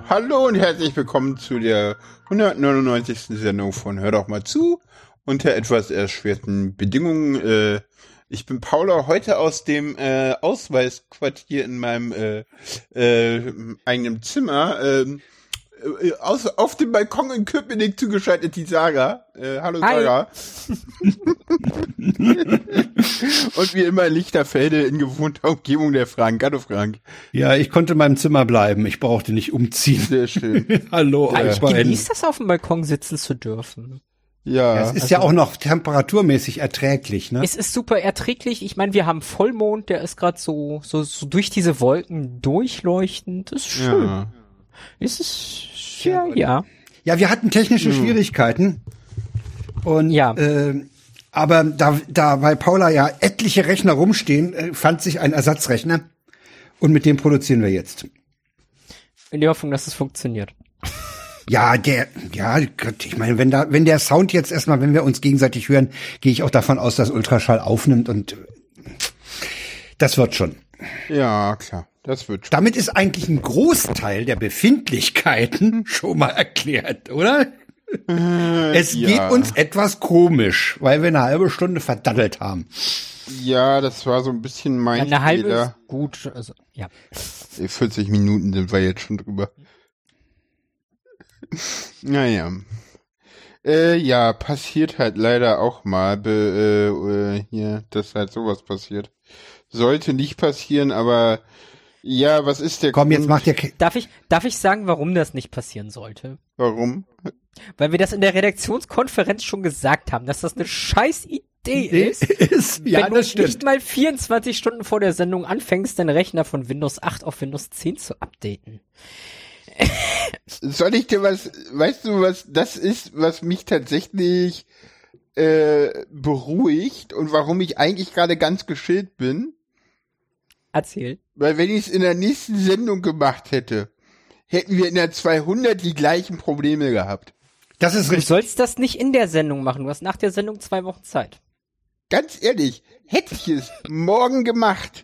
Hallo und herzlich willkommen zu der 199. Sendung von Hör doch mal zu, unter etwas erschwerten Bedingungen. Ich bin Paula, heute aus dem Ausweisquartier in meinem eigenen Zimmer. Auf dem Balkon in Köpenick zugeschaltet die Sarah. Hallo Hi. Sarah. Und wie immer in Lichterfelde in gewohnter Umgebung der Frank. Hallo Frank. Ja, ich konnte in meinem Zimmer bleiben. Ich brauchte nicht umziehen. Sehr schön. Hallo, Ich euch beiden. genieße das, auf dem Balkon sitzen zu dürfen. Ja. Es ist ja auch noch temperaturmäßig erträglich, ne? Es ist super erträglich. Ich meine, wir haben Vollmond, der ist gerade so durch diese Wolken durchleuchtend. Das ist schön. Ja. Es ist, ja. Ja, wir hatten technische Schwierigkeiten. Und, Ja. aber da bei Paula ja etliche Rechner rumstehen, fand sich ein Ersatzrechner. Und mit dem produzieren wir jetzt. In der Hoffnung, dass es funktioniert. Ja, Gott, ich meine, wenn der Sound jetzt erstmal, wenn wir uns gegenseitig hören, gehe ich auch davon aus, dass Ultraschall aufnimmt und das wird schon. Ja, klar. Das wird schon. Damit ist eigentlich ein Großteil der Befindlichkeiten schon mal erklärt, oder? Es geht uns etwas komisch, weil wir eine halbe Stunde verdaddelt haben. Ja, das war so ein bisschen mein Eine halbe Fehler. ist gut, also, ja. 40 Minuten sind wir jetzt schon drüber. Naja. Ja, passiert halt leider auch mal, hier, dass halt sowas passiert. Sollte nicht passieren, aber ja, was ist der Komm, Grund? jetzt macht ihr... Darf ich sagen, warum das nicht passieren sollte? Warum? Weil wir das in der Redaktionskonferenz schon gesagt haben, dass das eine scheiß Idee ist. Ja, wenn du das stimmt. nicht mal 24 Stunden vor der Sendung anfängst, deinen Rechner von Windows 8 auf Windows 10 zu updaten. Soll ich dir weißt du, was das ist, was mich tatsächlich beruhigt und warum ich eigentlich gerade ganz geschillt bin? Erzähl. Weil wenn ich es in der nächsten Sendung gemacht hätte, hätten wir in der 200 die gleichen Probleme gehabt. Das ist Du richtig. sollst das nicht in der Sendung machen. Du hast nach der Sendung 2 Wochen Zeit. Ganz ehrlich, hätte ich es morgen gemacht,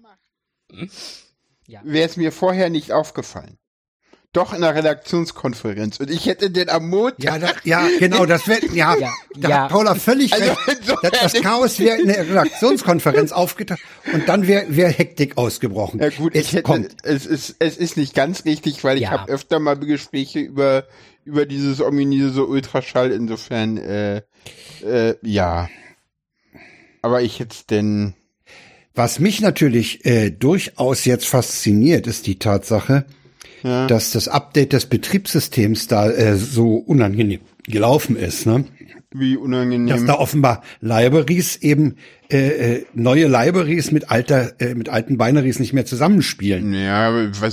Ja. wäre es mir vorher nicht aufgefallen. Doch in der Redaktionskonferenz. Und ich hätte den am Montag... Genau, das wäre, Ja, da ja. hat Paula völlig Also, recht. Das Chaos wäre in der Redaktionskonferenz aufgetaucht und dann wäre Hektik ausgebrochen. Ja gut, es ist nicht ganz richtig, weil ich Ja. habe öfter mal Gespräche über dieses ominöse Ultraschall, insofern, ja. Aber ich jetzt denn... Was mich natürlich durchaus jetzt fasziniert, ist die Tatsache, dass das Update des Betriebssystems da so unangenehm gelaufen ist, ne? Wie unangenehm. Dass da offenbar Libraries eben neue Libraries mit alten Binaries nicht mehr zusammenspielen. Ja,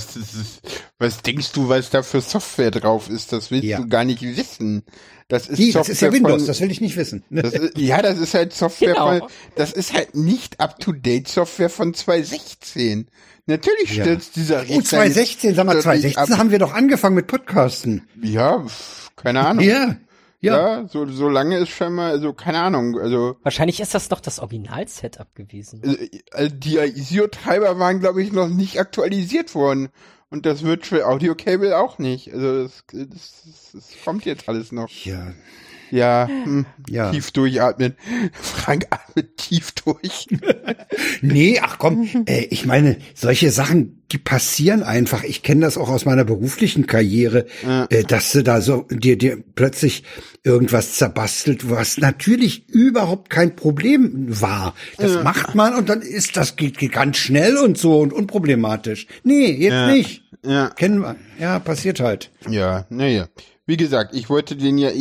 was denkst du, was da für Software drauf ist? Das willst du gar nicht wissen. Das ist Das ist ja Software Windows, von, das will ich nicht wissen. das ist halt Software Genau. das ist halt nicht up-to-date Software von 2016. Natürlich stürzt dieser Rechner 2016, sag mal, nicht 2016 haben wir doch angefangen mit Podcasten. Ja, keine Ahnung. Ja. Ja, so lange ist scheinbar, also keine Ahnung, also Wahrscheinlich ist das doch das Original-Setup gewesen. die ISO-Treiber waren, glaube ich, noch nicht aktualisiert worden. Und das Virtual Audio Cable auch nicht. Also das kommt jetzt alles noch. Ja. Ja, Ja. tief durchatmen. Frank atmet tief durch. Nee, ach komm, ich meine, solche Sachen, die passieren einfach. Ich kenne das auch aus meiner beruflichen Karriere, dass du da so dir plötzlich irgendwas zerbastelt, was natürlich überhaupt kein Problem war. Das macht man und dann geht ganz schnell und so und unproblematisch. Nee, jetzt nicht. Ja. Kennen wir. Ja, passiert halt. Ja, naja. Wie gesagt, ich wollte den ja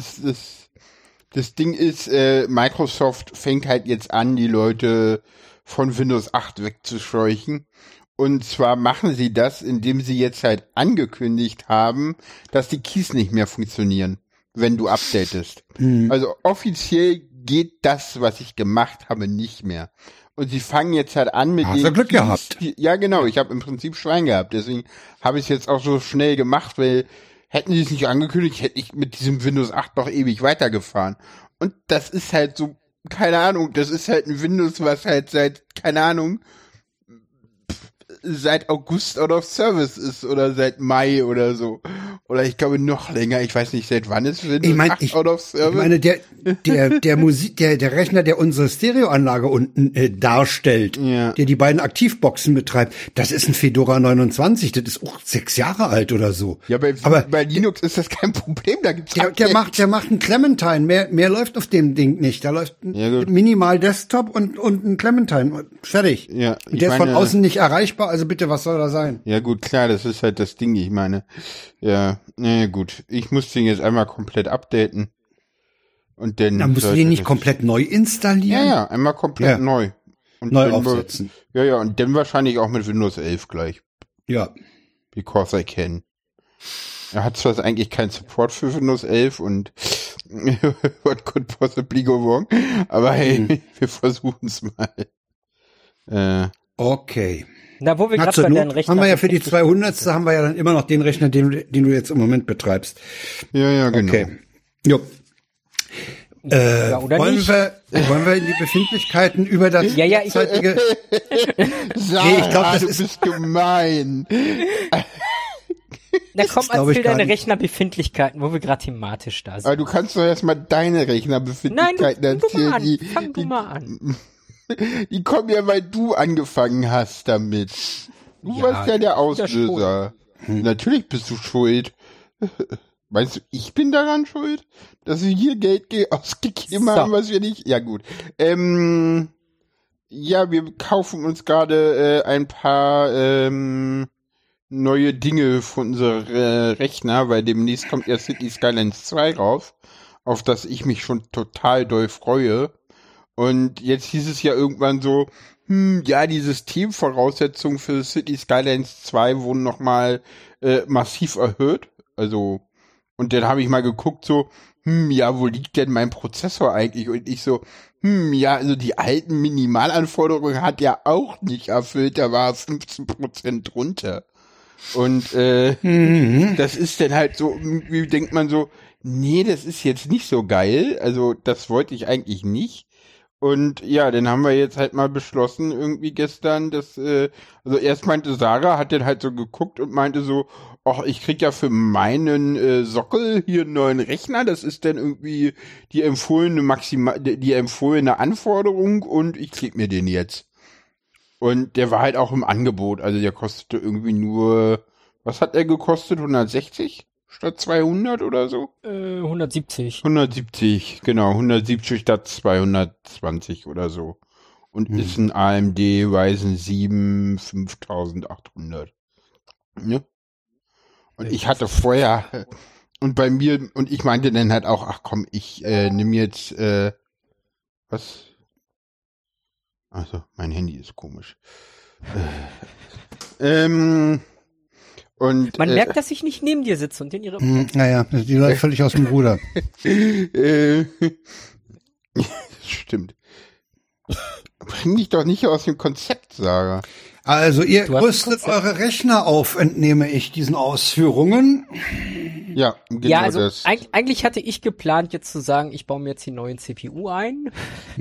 das Ding ist, Microsoft fängt halt jetzt an, die Leute von Windows 8 wegzuscheuchen. Und zwar machen sie das, indem sie jetzt halt angekündigt haben, dass die Keys nicht mehr funktionieren, wenn du updatest. Also offiziell geht das, was ich gemacht habe, nicht mehr. Und sie fangen jetzt halt an mit Hast du Glück gehabt. Ja, genau. Ich habe im Prinzip Schwein gehabt. Deswegen habe ich es jetzt auch so schnell gemacht, weil hätten sie es nicht angekündigt, hätte ich mit diesem Windows 8 noch ewig weitergefahren. Und das ist halt so, keine Ahnung, das ist halt ein Windows, was halt seit, keine Ahnung, seit August out of service ist oder seit Mai oder so. Oder ich glaube noch länger, ich weiß nicht, seit wann ist Windows Ich meine, 8 out of service? Ich meine, der Rechner, der unsere Stereoanlage unten darstellt, Ja. der die beiden Aktivboxen betreibt, das ist ein Fedora 29, das ist auch 6 Jahre alt oder so. Ja, bei Linux ist das kein Problem, da gibt's Der macht einen Clementine, mehr läuft auf dem Ding nicht. Da läuft Ja, gut. minimal Desktop und ein Clementine. Fertig. Ja, Und ich der ist von meine- außen nicht erreichbar, also bitte, was soll da sein? Ja gut, klar, das ist halt das Ding, ich meine. Ja, gut. Ich muss den jetzt einmal komplett updaten. Und dann. Dann musst du sollte den nicht das- komplett neu installieren? Ja, einmal komplett Ja. neu. Und Neu dann aufsetzen. Ja, und dann wahrscheinlich auch mit Windows 11 gleich. Ja. Because I can. Er hat zwar eigentlich keinen Support für Windows 11 und what could possibly go wrong, aber hey, wir versuchen's mal. Okay. Na, wo wir Na, gerade zur bei deinen Not Rechnern haben wir ja für die 200. haben wir ja dann immer noch den Rechner, den du jetzt im Moment betreibst. Ja, genau. Okay. Jo. Ja, oder wollen nicht? wollen wir in die Befindlichkeiten über das Ja, ich- derzeitige... Sarah, ich glaub, das du ist- bist gemein. Na komm, glaub ich erzähl gar deine nicht. Rechnerbefindlichkeiten, wo wir gerade thematisch da Aber sind. du kannst doch erstmal deine Nein, Rechnerbefindlichkeiten fang du mal erzählen. an. Fang du mal an. Die kommen ja, weil du angefangen hast damit. Du Ja, warst ja der du bist ja Auslöser. Natürlich bist du schuld. Meinst du, ich bin daran schuld, dass wir hier Geld ausgegeben So. haben, was wir nicht... Ja, gut. Ja, wir kaufen uns gerade ein paar neue Dinge für unsere Rechner, weil demnächst kommt ja City Skylines 2 rauf, auf das ich mich schon total doll freue. Und jetzt hieß es ja irgendwann so, ja, die Systemvoraussetzungen für City Skylines 2 wurden nochmal massiv erhöht. Also, und dann habe ich mal geguckt, so, ja, wo liegt denn mein Prozessor eigentlich? Und ich so, ja, also die alten Minimalanforderungen hat ja auch nicht erfüllt, da war es 15% drunter. Und das ist dann halt so, irgendwie denkt man so, nee, das ist jetzt nicht so geil, also das wollte ich eigentlich nicht. Und ja, dann haben wir jetzt halt mal beschlossen, irgendwie gestern, dass, also erst meinte Sarah, hat dann halt so geguckt und meinte so, ach, ich krieg ja für meinen Sockel hier einen neuen Rechner, das ist dann irgendwie die empfohlene Anforderung und ich krieg mir den jetzt. Und der war halt auch im Angebot, also der kostete irgendwie nur, was hat der gekostet, 160 statt 200 oder so? 170. 170, genau, 170 statt 220 oder so. Und ist ein AMD Ryzen 7 5800. Ne? Und ich hatte vorher, und bei mir, und ich meinte dann halt auch, ach komm, ich nehme jetzt, was? Also, mein Handy ist komisch. Und, Man merkt, dass ich nicht neben dir sitze und in ihre... Naja, die läuft völlig aus dem Ruder. Stimmt. Bring dich doch nicht aus dem Konzept, Sarah. Also ihr Du hast ein rüstet Konzept. eure Rechner auf, entnehme ich diesen Ausführungen. Ja, genau Ja, also das. eigentlich hatte ich geplant, jetzt zu sagen, ich baue mir jetzt die neuen CPU ein.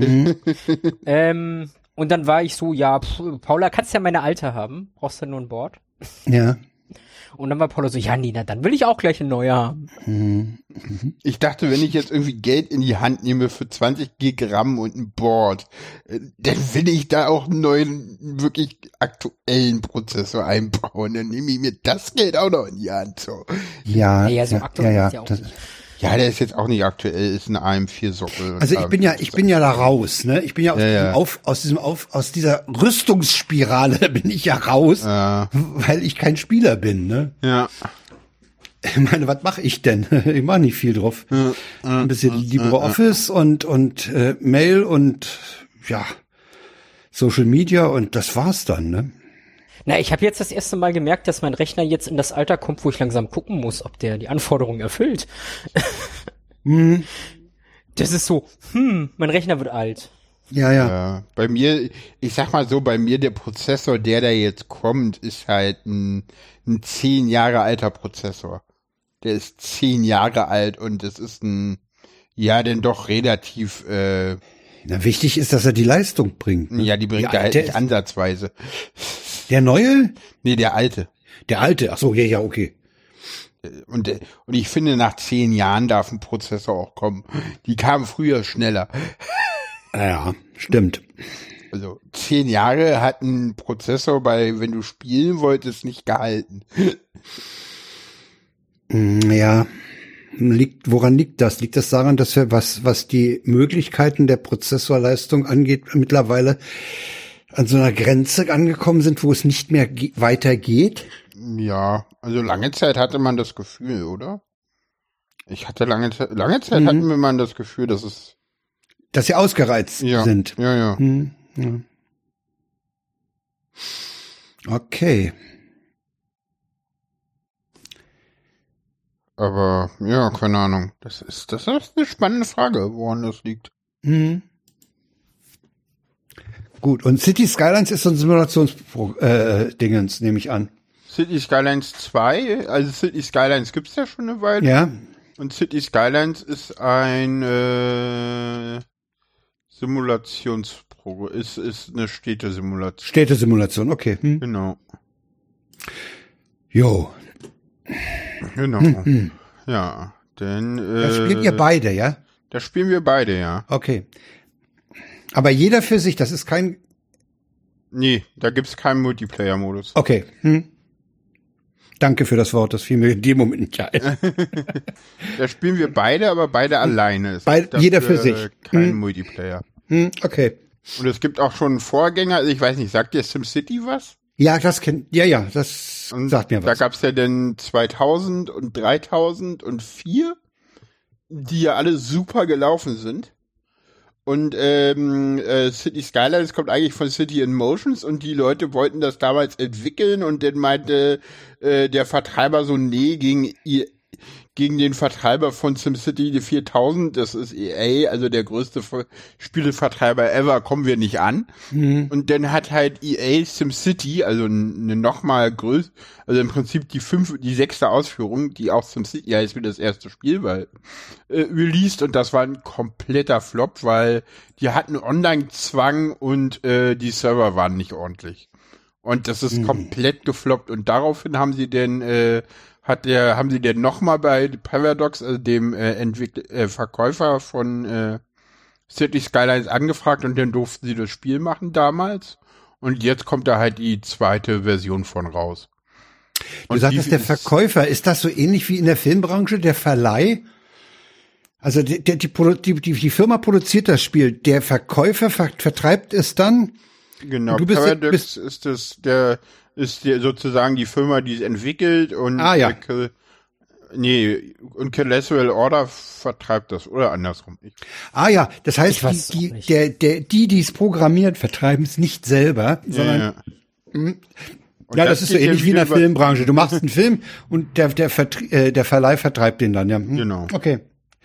Und dann war ich so, ja, Paula, kannst ja meine alte haben. Brauchst ja nur ein Board. Ja. Und dann war Paula so, ja, Nina, dann will ich auch gleich eine neue haben. Ich dachte, wenn ich jetzt irgendwie Geld in die Hand nehme für 20 Gigramm und ein Board, dann will ich da auch einen neuen, wirklich aktuellen Prozessor einbauen. Dann nehme ich mir das Geld auch noch in die Hand. So. Ja, Ja, so aktuell ist ja auch das, nicht. Ja, der ist jetzt auch nicht aktuell, ist ein AM4-Sockel. also ich bin ja da raus, ne? Ich bin ja, Ja. aus dieser Rüstungsspirale bin ich ja raus, weil ich kein Spieler bin, ne? Ja. Ich meine, was mache ich denn? Ich mache nicht viel drauf. Ein bisschen LibreOffice und Mail und ja, Social Media und das war's dann, ne? Na, ich habe jetzt das erste Mal gemerkt, dass mein Rechner jetzt in das Alter kommt, wo ich langsam gucken muss, ob der die Anforderungen erfüllt. Das ist so, mein Rechner wird alt. Ja. Ja, bei mir, ich sag mal so, bei mir der Prozessor, der da jetzt kommt, ist halt ein 10 Jahre alter Prozessor. Der ist 10 Jahre alt und es ist ein, ja, denn doch relativ, Na, wichtig ist, dass er die Leistung bringt. Ne? ja, die bringt er halt der, nicht ansatzweise. der neue? Nee, der alte. Der alte? Ach so, ja, okay. Und ich finde, nach 10 Jahren darf ein Prozessor auch kommen. Die kamen früher schneller. Ja, stimmt. Also 10 Jahre hat ein Prozessor wenn du spielen wolltest, nicht gehalten. Ja, woran liegt das? Liegt das daran, dass wir, was die Möglichkeiten der Prozessorleistung angeht, mittlerweile an so einer Grenze angekommen sind, wo es nicht mehr weitergeht? Ja, also lange Zeit hatte man das Gefühl, oder? Ich hatte lange Zeit hatten wir mal das Gefühl, dass sie ausgereizt sind. Ja. Ja. Okay. Aber, ja, keine Ahnung. Das ist eine spannende Frage, woran das liegt. Gut, und City Skylines ist so ein Simulationsdingens, nehme ich an. City Skylines 2, also City Skylines gibt's ja schon eine Weile. Ja. Und City Skylines ist ein Simulationsprogramm, ist eine Städtesimulation. Städtesimulation, okay. Genau. Jo. Genau. Ja, denn Das spielt ihr beide, ja? Das spielen wir beide, ja. Okay. Aber jeder für sich, das ist kein... Nee, da gibt's keinen Multiplayer-Modus. Okay. Danke für das Wort, das fiel mir in dem Moment nicht ein. Da spielen wir beide, aber beide alleine. Jeder für sich. Kein Multiplayer. Okay. Und es gibt auch schon einen Vorgänger, also ich weiß nicht, sagt dir SimCity was? Ja, das sagt mir was. Da gab's ja dann 2000 und 3004, die ja alle super gelaufen sind. Und City Skylines kommt eigentlich von City in Motions und die Leute wollten das damals entwickeln und dann meinte der Vertreiber so, nee, gegen den Vertreiber von SimCity 4000, das ist EA, also der größte Spielevertreiber ever, kommen wir nicht an. Und dann hat halt EA SimCity, also eine nochmal größere, also im Prinzip die 6. Ausführung, die auch SimCity heißt wie das erste Spiel, released und das war ein kompletter Flop, weil die hatten Online-Zwang und die Server waren nicht ordentlich. Und das ist komplett gefloppt und daraufhin haben sie denn haben sie denn nochmal bei Paradox, also dem Verkäufer von City Skylines angefragt und dann durften sie das Spiel machen damals. Und jetzt kommt da halt die zweite Version von raus. Du sagtest, der Verkäufer, ist das so ähnlich wie in der Filmbranche, der Verleih? Also die Firma produziert das Spiel, der Verkäufer vertreibt es dann? Genau, Paradox ist sozusagen die Firma, die es entwickelt und und Collateral Order vertreibt das oder andersrum. Das heißt, die es programmiert, vertreiben es nicht selber, sondern das ist so ähnlich wie in der Filmbranche. Du machst einen Film und der Verleih vertreibt den dann, ja. Genau. Okay.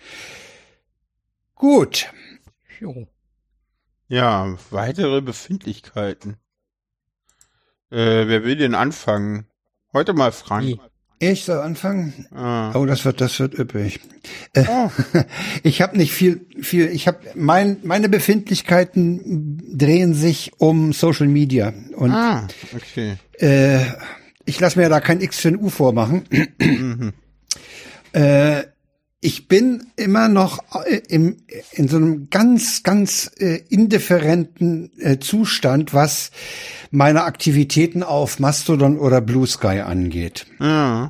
Gut. Jo. Ja, weitere Befindlichkeiten. Wer will denn anfangen? Heute mal Frank. Ich soll anfangen? Oh, das wird üppig. Oh. Ich habe nicht viel, meine Befindlichkeiten drehen sich um Social Media. Und okay. Ich lasse mir da kein X für ein U vormachen. Ich bin immer noch in so einem ganz indifferenten Zustand, was meine Aktivitäten auf Mastodon oder Blue Sky angeht. Ja.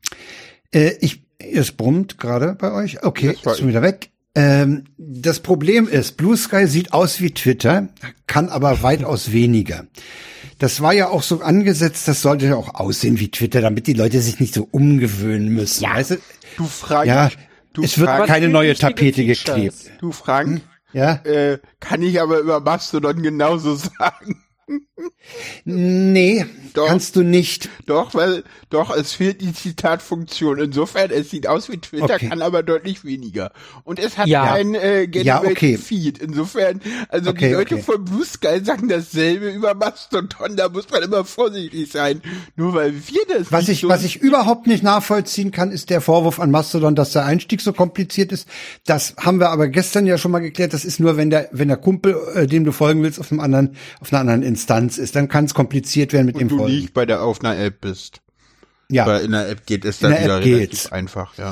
Es brummt gerade bei euch. Okay, ist schon wieder weg. Das Problem ist, Blue Sky sieht aus wie Twitter, kann aber weitaus weniger. Das war ja auch so angesetzt, das sollte ja auch aussehen wie Twitter, damit die Leute sich nicht so umgewöhnen müssen. Ja, weißt du? Du fragst. Ja, es wird keine neue Tapete geklebt. Du Frank, ja? Kann ich aber über Mastodon genauso sagen. Nee, doch, kannst du nicht. Doch, es fehlt die Zitatfunktion. Insofern, es sieht aus wie Twitter, okay. Kann aber deutlich weniger. Und es hat kein Generated Feed. Insofern, also die Leute von Blue Sky sagen dasselbe über Mastodon. Da muss man immer vorsichtig sein. Nur weil wir das Was ich überhaupt nicht nachvollziehen kann, ist der Vorwurf an Mastodon, dass der Einstieg so kompliziert ist. Das haben wir aber gestern ja schon mal geklärt. Das ist nur, wenn der Kumpel, dem du folgen willst, auf einer anderen Instanz ist, dann kann es kompliziert werden mit dem Folgen. Du nicht bei der auf einer App bist. Ja. Aber in der App geht es In dann der wieder App relativ geht's. einfach, ja.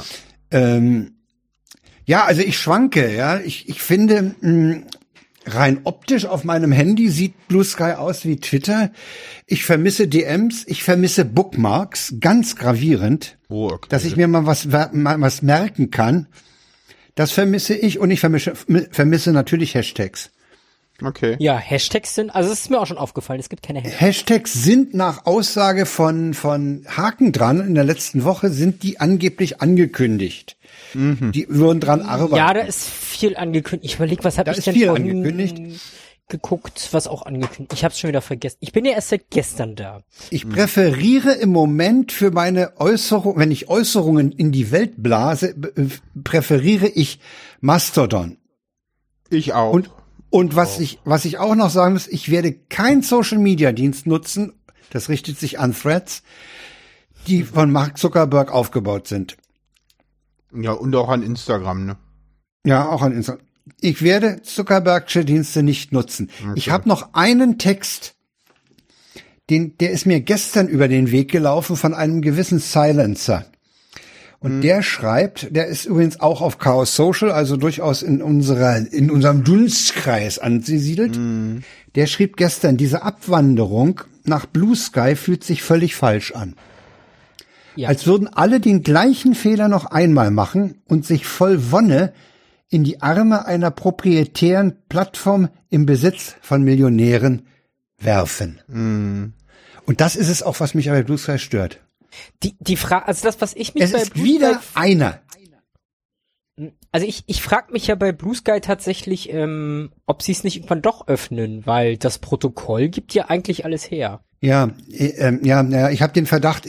Ja, also ich schwanke, ja. Ich finde, rein optisch auf meinem Handy sieht Blue Sky aus wie Twitter. Ich vermisse DMs, ich vermisse Bookmarks, ganz gravierend, Oh, okay. dass ich mir mal was merken kann. Das vermisse ich und ich vermisse natürlich Hashtags. Okay. Ja, Hashtags sind, also es ist mir auch schon aufgefallen, es gibt keine Hashtags. Hashtags sind nach Aussage von Haken dran in der letzten Woche sind die angeblich angekündigt. Die würden dran arbeiten. Ja, da ist viel angekündigt. Ich überlege, was habe ich ist denn viel vorhin angekündigt. geguckt, was auch angekündigt. Ich habe es schon wieder vergessen. Ich bin ja erst seit gestern da. Ich präferiere im Moment für meine Äußerung, wenn ich Äußerungen in die Welt blase, präferiere ich Mastodon. Ich auch. Und was ich auch noch sagen muss, ich werde keinen Social Media Dienst nutzen, das richtet sich an Threads, die von Mark Zuckerberg aufgebaut sind. Ja, und auch an Instagram, ne? Ja, auch an Instagram. Ich werde Zuckerbergsche Dienste nicht nutzen. Okay. Ich habe noch einen Text, der ist mir gestern über den Weg gelaufen von einem gewissen Silencer. Und der schreibt, der ist übrigens auch auf Chaos Social, also durchaus in unserem Dunstkreis angesiedelt. Der schrieb gestern, diese Abwanderung nach Blue Sky fühlt sich völlig falsch an. Ja. Als würden alle den gleichen Fehler noch einmal machen und sich voll Wonne in die Arme einer proprietären Plattform im Besitz von Millionären werfen. Und das ist es auch, was mich bei Blue Sky stört. Die Frage, also das, was ich mich Es bei ist Blue wieder Sky, einer. also ich frage mich ja bei Blue Sky tatsächlich, ob sie es nicht irgendwann doch öffnen, weil das Protokoll gibt ja eigentlich alles her. Ja, ich habe den Verdacht,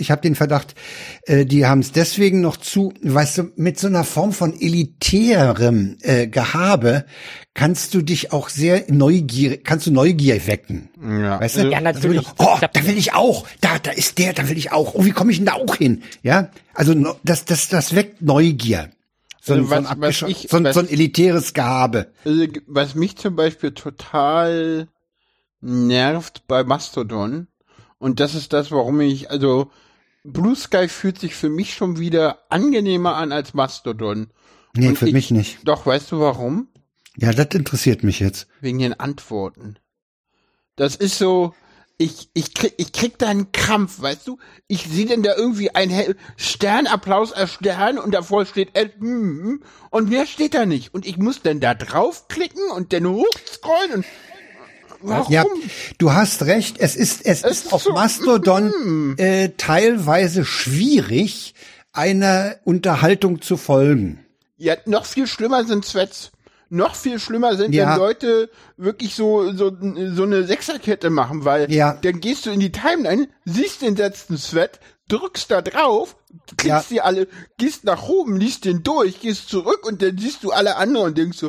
die haben es deswegen noch weißt du, mit so einer Form von elitärem Gehabe kannst du dich auch sehr Neugier wecken. Ja. Weißt du? Ja, natürlich. Oh, da will ich auch. Da ist der, da will ich auch. Oh, wie komme ich denn da auch hin? Ja, also das weckt Neugier. So ein elitäres Gehabe. Also, was mich zum Beispiel total nervt bei Mastodon, und das ist das, warum Blue Sky fühlt sich für mich schon wieder angenehmer an als Mastodon. Nee, Und für mich nicht. Doch, weißt du warum? Ja, das interessiert mich jetzt. Wegen den Antworten. Das ist so, ich krieg da einen Krampf, weißt du? Ich sehe denn da irgendwie ein Sternapplaus als Stern und davor steht und mehr steht da nicht. Und ich muss dann da draufklicken und dann hochscrollen und warum? Ja, du hast recht. Es ist auf so, Mastodon teilweise schwierig, einer Unterhaltung zu folgen. Ja, noch viel schlimmer sind Threads. Noch viel schlimmer sind, wenn Leute wirklich so eine Sechserkette machen, weil dann gehst du in die Timeline, siehst den letzten Thread, drückst da drauf, klickst die alle, gehst nach oben, liest den durch, gehst zurück und dann siehst du alle anderen und denkst so,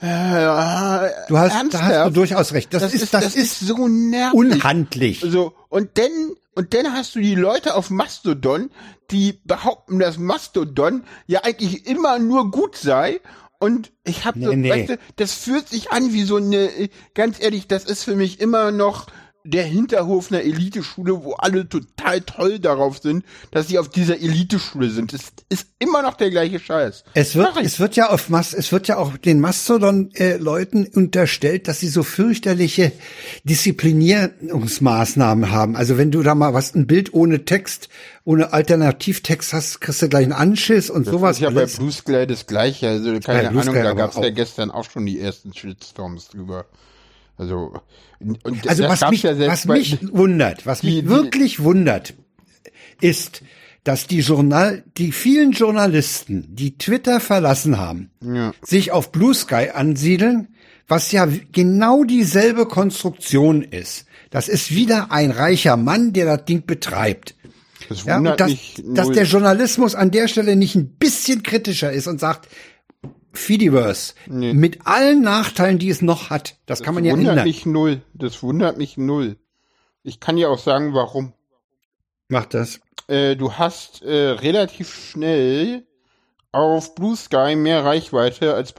da hast du durchaus recht. Das ist so nervig. Unhandlich. So, und dann hast du die Leute auf Mastodon, die behaupten, dass Mastodon ja eigentlich immer nur gut sei. Und ich habe weißt du, das fühlt sich an wie so eine, ganz ehrlich, das ist für mich immer noch der Hinterhof einer Eliteschule, wo alle total toll darauf sind, dass sie auf dieser Eliteschule sind. Es ist immer noch der gleiche Scheiß. Es wird ja auch den Mastodon-Leuten unterstellt, dass sie so fürchterliche Disziplinierungsmaßnahmen haben. Also wenn du da mal ein Bild ohne Text, ohne Alternativtext hast, kriegst du gleich einen Anschiss und sowas. Das ist ja bei Blue Sky das Gleiche. Also keine Ahnung, da gab es ja gestern auch schon die ersten Shitstorms drüber. Also was mich wirklich wundert, ist, dass die vielen Journalisten, die Twitter verlassen haben, sich auf Blue Sky ansiedeln, was ja genau dieselbe Konstruktion ist. Das ist wieder ein reicher Mann, der das Ding betreibt. Das wundert mich dass der Journalismus an der Stelle nicht ein bisschen kritischer ist und sagt, Fediverse, mit allen Nachteilen, die es noch hat, das kann man ja ändern. Das wundert mich null. Ich kann dir auch sagen, warum. Mach das. Du hast relativ schnell auf Blue Sky mehr Reichweite als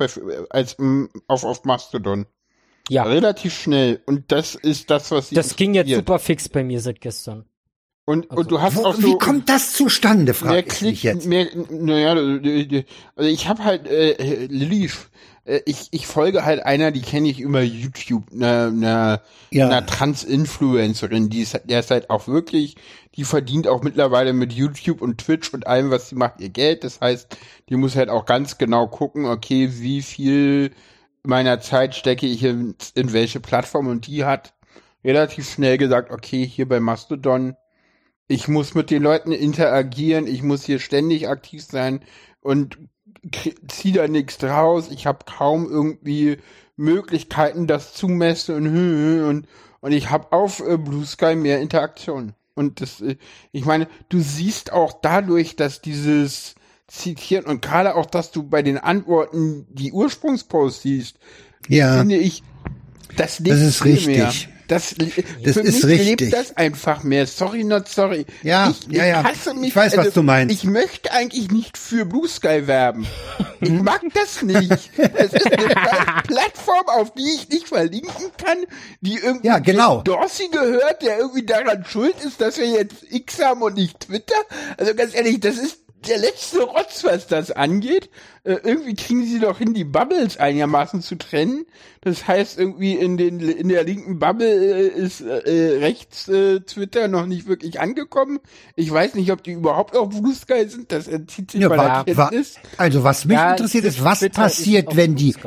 auf Mastodon. Ja. Relativ schnell. Und das ist das, was Das ging jetzt super fix bei mir seit gestern. Und du hast auch so. Wie kommt das zustande, mehr frage ich mich Klick, jetzt. Also ich habe halt Lilly, ich folge halt einer, die kenne ich über YouTube, einer Trans-Influencerin, der ist halt auch wirklich, die verdient auch mittlerweile mit YouTube und Twitch und allem, was sie macht, ihr Geld. Das heißt, die muss halt auch ganz genau gucken, okay, wie viel meiner Zeit stecke ich in welche Plattform, und die hat relativ schnell gesagt, okay, hier bei Mastodon, ich muss mit den Leuten interagieren, ich muss hier ständig aktiv sein und zieh da nichts draus. Ich habe kaum irgendwie Möglichkeiten, das zu messen und ich habe auf Blue Sky mehr Interaktion. Und das, ich meine, du siehst auch dadurch, dass dieses Zitieren und gerade auch, dass du bei den Antworten die Ursprungsposts siehst, finde ich, das ist viel richtig. Mehr. Das ist mich richtig. lebt das einfach mehr. Sorry, not sorry. Ich hasse mich. Ich weiß, was du meinst. Ich möchte eigentlich nicht für Blue Sky werben. Ich mag das nicht. Es ist eine Plattform, auf die ich nicht verlinken kann, die irgendwie Dorsey gehört, der irgendwie daran schuld ist, dass wir jetzt X haben und nicht Twitter. Also ganz ehrlich, das ist der letzte Rotz, was das angeht. Irgendwie kriegen sie doch hin, die Bubbles einigermaßen zu trennen. Das heißt, irgendwie in der linken Bubble ist rechts Twitter noch nicht wirklich angekommen. Ich weiß nicht, ob die überhaupt auf Blue Sky sind. Das entzieht sich meiner Kenntnis. Also was mich interessiert ist, was passiert,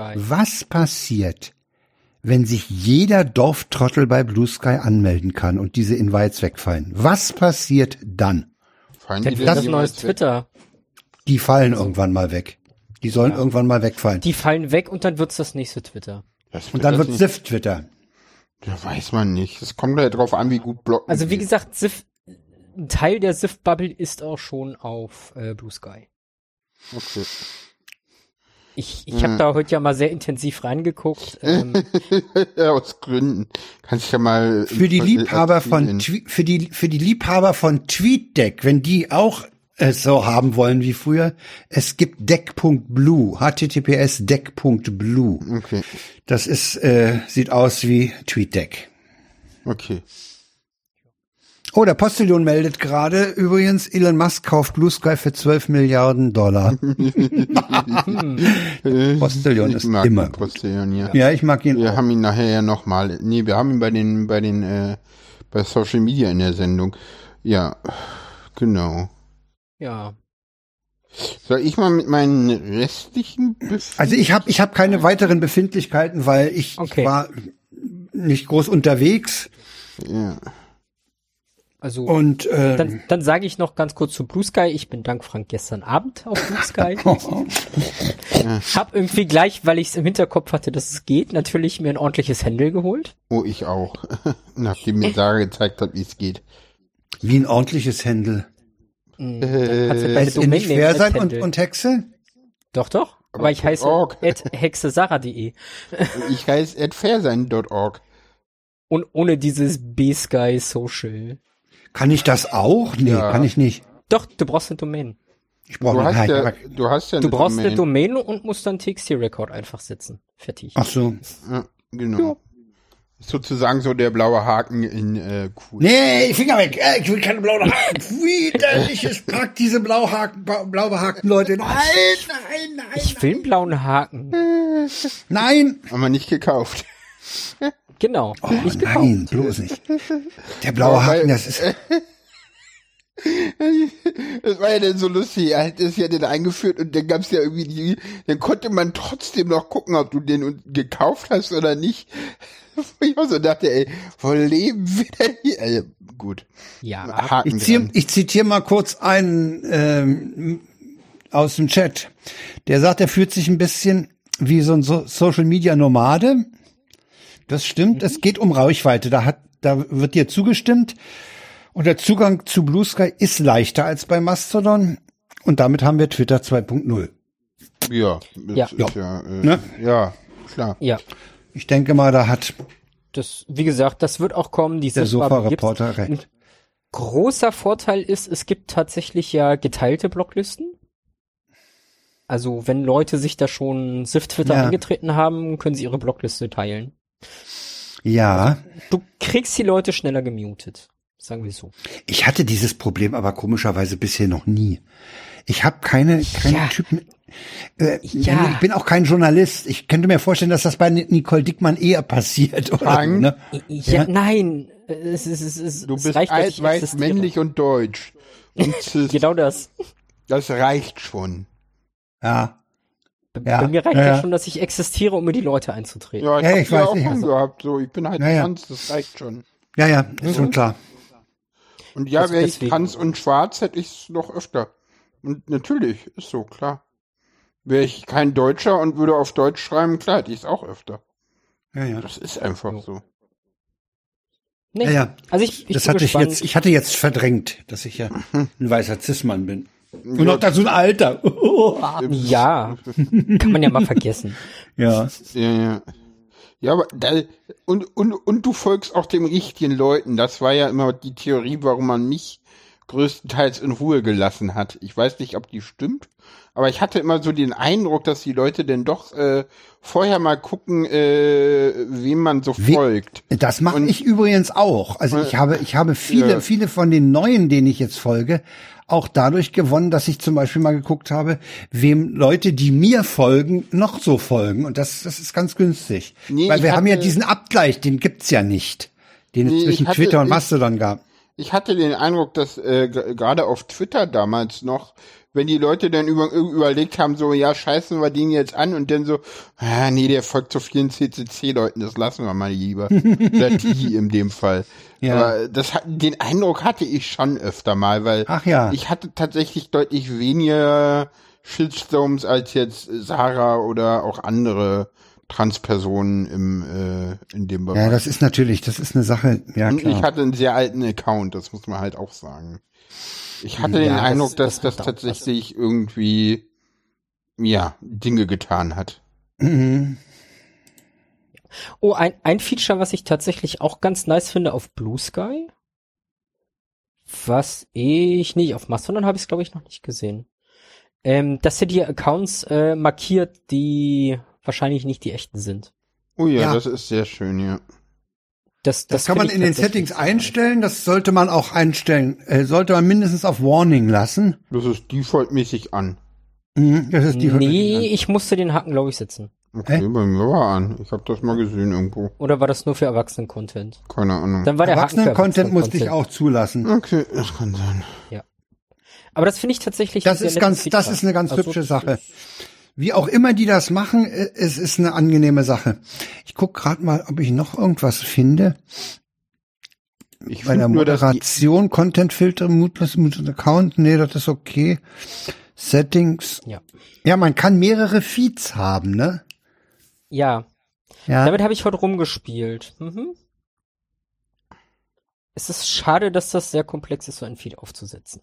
wenn sich jeder Dorftrottel bei Blue Sky anmelden kann und diese Invites wegfallen? Was passiert dann? Dann wird das neues Twitter. Die fallen irgendwann mal weg. Die sollen irgendwann mal wegfallen. Die fallen weg und dann wird's das nächste Twitter. Und dann wird SIF Twitter. Ja, weiß man nicht. Es kommt halt drauf an, wie gut blocken. Also wie gesagt, SIF, ein Teil der SIF-Bubble ist auch schon auf Blue Sky. Okay. Ich habe da heute ja mal sehr intensiv reingeguckt. Ja, aus Gründen. Kannst ja mal für die Liebhaber von TweetDeck, wenn die auch es so haben wollen wie früher, es gibt deck.blue, https deck.blue. Okay. Das ist sieht aus wie TweetDeck. Okay. Oh, der Postillon meldet gerade, übrigens, Elon Musk kauft Blue Sky für $12 Milliarden. Postillon ist immer. Postillon, ja. Ja, ich mag ihn. Wir haben ihn nachher ja nochmal. Nee, wir haben ihn bei Social Media in der Sendung. Ja, genau. Ja. Soll ich mal mit meinen restlichen Also ich hab keine weiteren Befindlichkeiten, weil ich war nicht groß unterwegs. Ja. Also und dann sage ich noch ganz kurz zu Blue Sky. Ich bin dank Frank gestern Abend auf Blue Sky. Hab irgendwie gleich, weil ich es im Hinterkopf hatte, dass es geht, natürlich mir ein ordentliches Handle geholt. Oh, ich auch. Nachdem mir Sarah gezeigt hat, wie es geht. Wie ein ordentliches Handle. Heißt nicht fair sein und Hexe? Doch. Aber ich heiße @hexesarah.de. Ich heiße @fairsein.org. Und ohne dieses B-Sky Social. Kann ich das auch? Nee, kann ich nicht. Doch, du brauchst eine Domain. Ich brauche Du brauchst eine Domain und musst dann TXT-Record einfach setzen. Fertig. Ach so. Ja, genau. Ja. Sozusagen so der blaue Haken in cool. Nee, Finger weg. Ich will keine blauen Haken. Widerliches Pack, diese blaue Haken, Leute. Nein. Ich will einen blauen Haken. Nein. Haben wir nicht gekauft. Genau. Oh, nein, bloß nicht. Der blaue Haken, das ist... Das war ja dann so lustig, er hat es ja dann eingeführt und dann gab's ja irgendwie dann konnte man trotzdem noch gucken, ob du den gekauft hast oder nicht. Ich auch so dachte, ey, wo leben wir denn hier? Also, gut. Ja. Haken ich zitiere mal kurz einen aus dem Chat. Der sagt, er fühlt sich ein bisschen wie so ein Social-Media-Nomade. Das stimmt, es geht um Reichweite. Da wird dir zugestimmt. Und der Zugang zu Blue Sky ist leichter als bei Mastodon. Und damit haben wir Twitter 2.0. Ja. Ja, klar. Ja. Ich denke mal, da hat wie gesagt, das wird auch kommen. Der Sofa-Reporter recht. Ein großer Vorteil ist, es gibt tatsächlich ja geteilte Blocklisten. Also wenn Leute sich da schon SIF-Twitter eingetreten haben, können sie ihre Blockliste teilen. Ja. Du kriegst die Leute schneller gemutet. Sagen wir so. Ich hatte dieses Problem aber komischerweise bisher noch nie. Ich habe keine Typen. Ich bin auch kein Journalist. Ich könnte mir vorstellen, dass das bei Nicole Dickmann eher passiert. Oder so, ne? Nein. Du bist alt, weiß, männlich und deutsch. Und genau das. Das reicht schon. Ja. Bei mir reicht ja schon, dass ich existiere, um in die Leute einzutreten. Ja, ich weiß auch schon gehabt. So, ich bin halt trans, das reicht schon. Ja, ist schon klar. Und ja, wäre ich trans und schwarz, hätte ich es noch öfter. Und natürlich, ist so, klar. Wäre ich kein Deutscher und würde auf Deutsch schreiben, klar, hätte ich es auch öfter. Ja. Das ist einfach so. Nee. Ja. Also ich ich hatte jetzt verdrängt, dass ich ja ein weißer Cis-Mann bin. Und noch dazu ein Alter. Ja, kann man ja mal vergessen. Ja. Ja, aber und du folgst auch den richtigen Leuten. Das war ja immer die Theorie, warum man mich größtenteils in Ruhe gelassen hat. Ich weiß nicht, ob die stimmt, aber ich hatte immer so den Eindruck, dass die Leute denn doch vorher mal gucken, wem man so folgt. Das mache ich übrigens auch. Also ich habe viele von den Neuen, denen ich jetzt folge, auch dadurch gewonnen, dass ich zum Beispiel mal geguckt habe, wem Leute, die mir folgen, noch so folgen. Und das ist ganz günstig. Weil wir haben ja diesen Abgleich, den gibt's ja nicht, den es zwischen Twitter und Mastodon gab. Ich hatte den Eindruck, dass gerade auf Twitter damals noch, wenn die Leute dann überlegt haben, so, ja, scheißen wir den jetzt an und dann so, nee, der folgt so vielen CCC-Leuten, das lassen wir mal lieber. Oder die in dem Fall. Ja. Aber den Eindruck hatte ich schon öfter mal, weil ich hatte tatsächlich deutlich weniger Shitstorms als jetzt Sarah oder auch andere Transpersonen in dem Bereich. Ja, das ist eine Sache, ja, und klar. ich hatte einen sehr alten Account, das muss man halt auch sagen. Ich hatte den Eindruck, dass das tatsächlich irgendwie, Dinge getan hat. Mhm. Oh, ein Feature, was ich tatsächlich auch ganz nice finde auf Blue Sky, was ich nicht, auf Mastodon habe ich es glaube ich noch nicht gesehen, dass er die Accounts markiert, die wahrscheinlich nicht die echten sind. Oh ja, das ist sehr schön, ja. Das kann man in den Settings einstellen, das sollte man auch einstellen, sollte man mindestens auf Warning lassen. Das ist defaultmäßig an. Das ist Nee, ich musste den Haken, glaube ich, setzen. Okay, bei mir war an. Ich habe das mal gesehen irgendwo. Oder war das nur für Erwachsenen-Content? Keine Ahnung. Dann war der Erwachsenen-Content musste ich auch zulassen. Okay, das kann sein. Ja. Aber das finde ich tatsächlich. Das ist eine ganz hübsche Sache. Wie auch immer die das machen, es ist eine angenehme Sache. Ich guck gerade mal, ob ich noch irgendwas finde. Bei der Moderation, Content-Filter, Mutless Account, nee, das ist okay. Settings. Ja, man kann mehrere Feeds haben, ne? Ja. Damit habe ich heute rumgespielt. Es ist schade, dass das sehr komplex ist, so ein Feed aufzusetzen.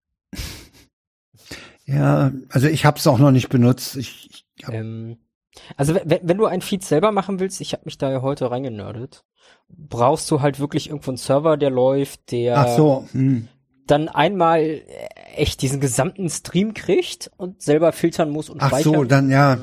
Ja, also ich habe es auch noch nicht benutzt. Also wenn du ein Feed selber machen willst, ich habe mich da ja heute reingenördet, brauchst du halt wirklich irgendwo einen Server, der läuft, der dann einmal echt diesen gesamten Stream kriegt und selber filtern muss und speichern. Ach so, dann ja.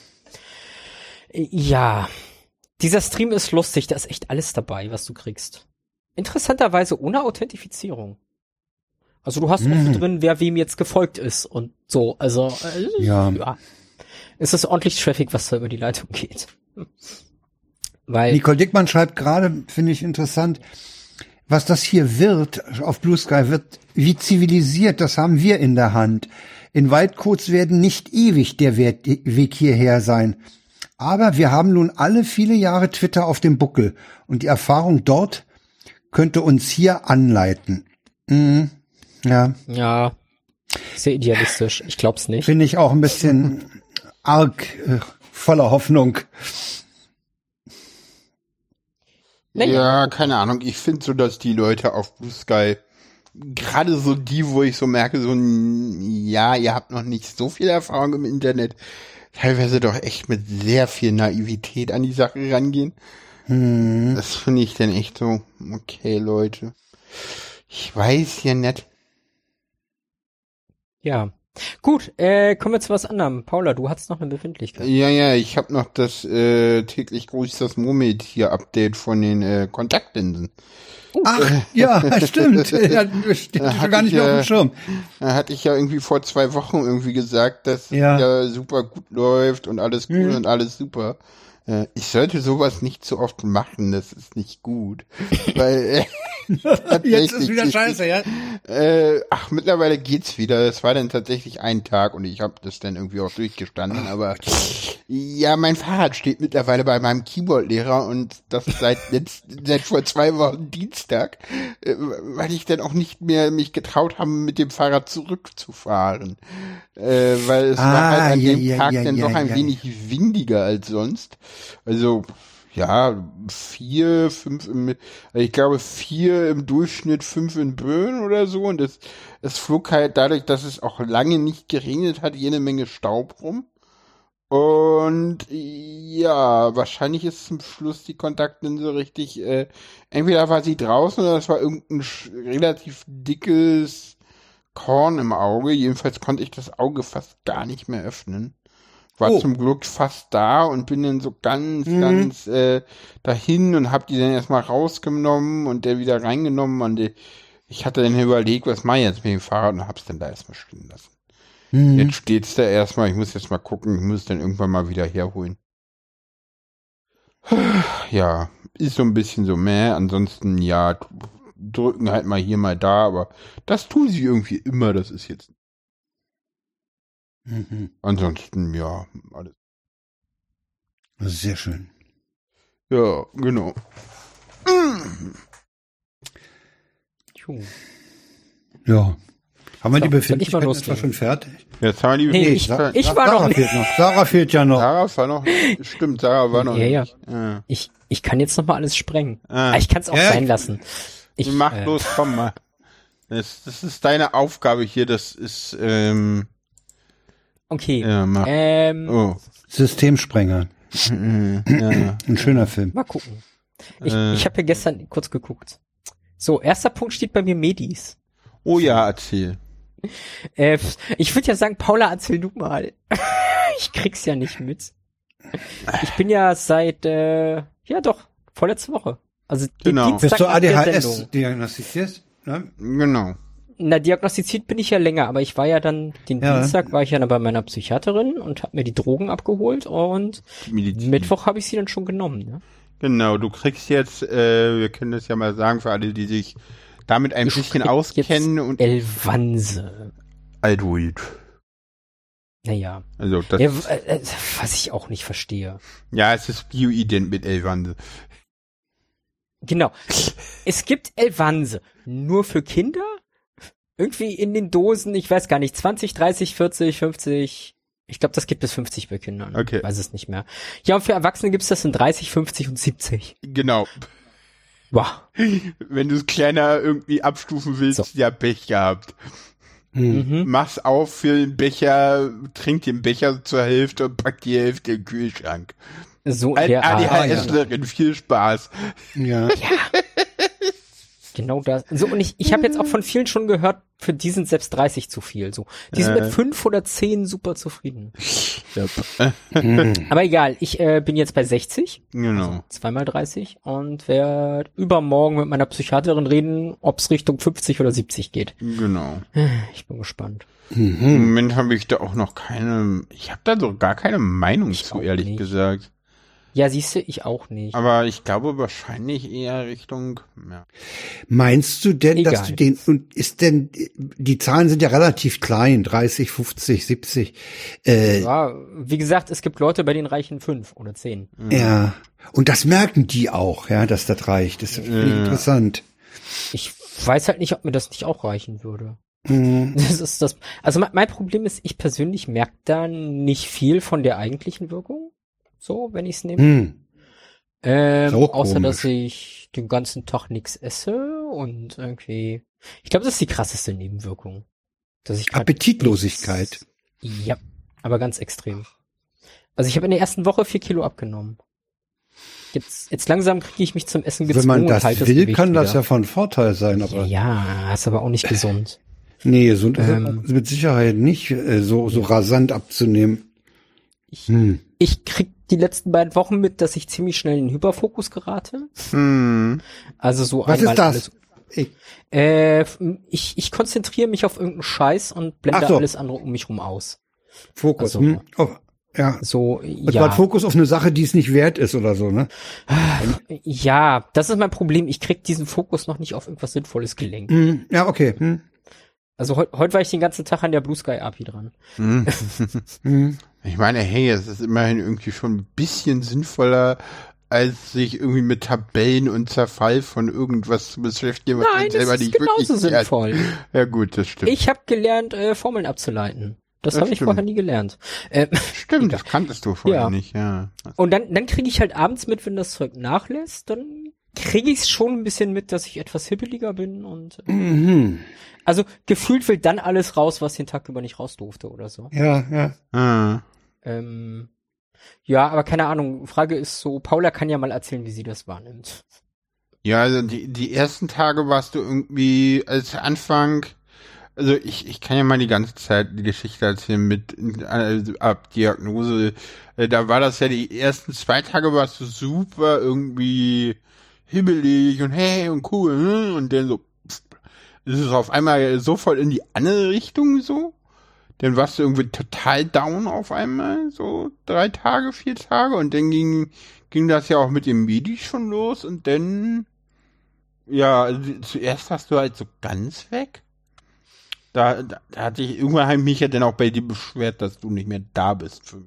Ja, dieser Stream ist lustig, da ist echt alles dabei, was du kriegst. Interessanterweise ohne Authentifizierung. Also du hast auch drin, wer wem jetzt gefolgt ist und so. Also ja. Es ist ordentlich Traffic, was da über die Leitung geht. Weil Nicole Dickmann schreibt gerade, finde ich interessant, was das hier wird, auf Blue Sky wird, wie zivilisiert, das haben wir in der Hand. In Waldcodes werden nicht ewig der Weg hierher sein. Aber wir haben nun alle viele Jahre Twitter auf dem Buckel und die Erfahrung dort könnte uns hier anleiten. Ja, sehr idealistisch. Ich glaub's nicht. Finde ich auch ein bisschen arg voller Hoffnung. Ja, keine Ahnung. Ich finde so, dass die Leute auf Blue Sky, gerade so die, wo ich so merke, so, ihr habt noch nicht so viel Erfahrung im Internet, teilweise doch echt mit sehr viel Naivität an die Sache rangehen. Das finde ich dann echt so, okay, Leute. Ich weiß ja nicht. Ja, Gut, kommen wir zu was anderem. Paula, du hattest noch eine Befindlichkeit. Ja, ich habe noch das täglich grüßt das Murmeltier-Update von den Kontaktlinsen. Ach, ja, stimmt. Ja, steht schon gar nicht mehr auf dem Schirm. Da hatte ich ja irgendwie vor 2 Wochen irgendwie gesagt, dass es ja super gut läuft und alles cool und alles super. Ich sollte sowas nicht so oft machen, das ist nicht gut. Weil jetzt ist wieder scheiße, ja? Mittlerweile geht's wieder. Das war dann tatsächlich ein Tag und ich habe das dann irgendwie auch durchgestanden. Aber ja, mein Fahrrad steht mittlerweile bei meinem Keyboard-Lehrer und das seit vor 2 Wochen Dienstag, weil ich dann auch nicht mehr mich getraut habe, mit dem Fahrrad zurückzufahren. Weil es war halt an dem Tag dann doch ein wenig windiger als sonst. Also, ja, 4, 5 ich glaube 4 im Durchschnitt, 5 in Böen oder so. Und es flog halt dadurch, dass es auch lange nicht geregnet hat, jede Menge Staub rum. Und ja, wahrscheinlich ist zum Schluss die Kontaktlinse richtig, entweder war sie draußen oder es war irgendein relativ dickes Korn im Auge. Jedenfalls konnte ich das Auge fast gar nicht mehr öffnen. War zum Glück fast da und bin dann so ganz dahin und hab die dann erstmal rausgenommen und der wieder reingenommen und ich hatte dann überlegt, was mache ich jetzt mit dem Fahrrad und hab's dann da erstmal stehen lassen. Jetzt steht's da erstmal, ich muss jetzt mal gucken, ich muss dann irgendwann mal wieder herholen. Ja, ist so ein bisschen so ansonsten ja, drücken halt mal hier, mal da, aber das tun sie irgendwie immer, das ist jetzt ansonsten, ja, alles. Das ist sehr schön. Ja, genau. Ja. Haben wir die Befindlichkeit etwa schon fertig? Jetzt haben wir die Befindlichkeit. Ich war noch nicht. Sarah fehlt ja noch. Sarah war noch nicht. Stimmt, Sarah war noch nicht. Ja. Ich kann jetzt noch mal alles sprengen. Aber ich kann es auch sein lassen. Mach los, komm mal. Das ist deine Aufgabe hier, das ist, okay. Ja, Systemsprenger. Ein schöner Film. Mal gucken. Ich habe ja gestern kurz geguckt. So, erster Punkt steht bei mir Medis. Oh ja, erzähl. Ich würde ja sagen, Paula, erzähl du mal. Ich krieg's ja nicht mit. Ich bin ja seit, vorletzte Woche. Also genau. Bist du ADHS diagnostiziert? Ne? Genau. Na, diagnostiziert bin ich ja länger, aber ich war ja dann, Dienstag war ich ja dann bei meiner Psychiaterin und habe mir die Drogen abgeholt und Mittwoch habe ich sie dann schon genommen. Ne? Genau, du kriegst jetzt, wir können das ja mal sagen für alle, die sich damit ein bisschen auskennen. Und Elvanse. Aldoid. Naja. Also das was ich auch nicht verstehe. Ja, es ist bioident mit Elvanse. Genau. Es gibt Elvanse nur für Kinder. Irgendwie in den Dosen, ich weiß gar nicht, 20, 30, 40, 50. Ich glaube, das gibt bis 50 bei Kindern. Okay. Ich weiß es nicht mehr. Ja, und für Erwachsene gibt's das in 30, 50 und 70. Genau. Wow. Wenn du es kleiner irgendwie abstufen willst, ja, Pech gehabt. Mach's auf für den Becher, trink den Becher zur Hälfte und pack die Hälfte in den Kühlschrank. So ADHSlerin, viel Spaß. Ja. Genau das. So, und ich habe jetzt auch von vielen schon gehört, für die sind selbst 30 zu viel. So, die sind mit 5 oder 10 super zufrieden. Aber egal, ich bin jetzt bei 60. Genau. Also 2x30 und werde übermorgen mit meiner Psychiaterin reden, ob es Richtung 50 oder 70 geht. Genau. Ich bin gespannt. Im Moment habe ich da auch noch ich habe da so gar keine Meinung zu, ehrlich nicht. gesagt. Ja, siehst du, ich auch nicht. Aber ich glaube wahrscheinlich eher Richtung, ja. Meinst du denn, Egal. dass du die Zahlen sind ja relativ klein, 30, 50, 70. Ja, wie gesagt, es gibt Leute, bei denen reichen 5 oder 10. Ja. Und das merken die auch, ja, dass das reicht. Das ist interessant. Ich weiß halt nicht, ob mir das nicht auch reichen würde. Das ist das. Also mein Problem ist, ich persönlich merke da nicht viel von der eigentlichen Wirkung. So, wenn ich es nehme. Außer, dass ich den ganzen Tag nichts esse und irgendwie, ich glaube, das ist die krasseste Nebenwirkung. Dass ich Appetitlosigkeit. Ja, aber ganz extrem. Also ich habe in der ersten Woche 4 Kilo abgenommen. Jetzt langsam kriege ich mich zum Essen gezwungen. Wenn man das halt will, Gewicht kann das wieder. ja von Vorteil sein. Aber Ja, ist aber auch nicht gesund. Nee, so mit Sicherheit nicht so rasant abzunehmen. Ich krieg die letzten beiden Wochen mit, dass ich ziemlich schnell in den Hyperfokus gerate. Also so Was ist das? Ich konzentriere mich auf irgendeinen Scheiß und blende alles andere um mich rum aus. Fokus. Also, ja. So, und ja. Fokus auf eine Sache, die es nicht wert ist oder so, ne? Ja, das ist mein Problem. Ich krieg diesen Fokus noch nicht auf irgendwas Sinnvolles gelenkt. Ja, okay. Also heute war ich den ganzen Tag an der Blue Sky API dran. Ich meine, hey, es ist immerhin irgendwie schon ein bisschen sinnvoller, als sich irgendwie mit Tabellen und Zerfall von irgendwas zu beschäftigen, was man selber nicht wirklich... Nein, das ist genauso sinnvoll. Ja gut, das stimmt. Ich habe gelernt, Formeln abzuleiten. Das habe ich vorher nie gelernt. Stimmt, das kanntest du vorher nicht, ja. Und dann kriege ich halt abends mit, wenn das Zeug nachlässt, dann kriege ich es schon ein bisschen mit, dass ich etwas hippeliger bin und also gefühlt will dann alles raus, was den Tag über nicht raus durfte oder so. Ja. Ja, aber keine Ahnung. Frage ist so, Paula kann ja mal erzählen, wie sie das wahrnimmt. Ja, also die ersten Tage warst du irgendwie als Anfang, also ich kann ja mal die ganze Zeit die Geschichte erzählen mit ab Diagnose. Da war das ja die ersten 2 Tage warst du super irgendwie hibbelig und hey und cool und dann so ist es auf einmal sofort in die andere Richtung so. Dann warst du irgendwie total down auf einmal, so 3 Tage, 4 Tage und dann ging das ja auch mit dem Medi schon los und dann, ja, zuerst warst du halt so ganz weg. Da hatte ich, irgendwann mich ja dann auch bei dir beschwert, dass du nicht mehr da bist für mich.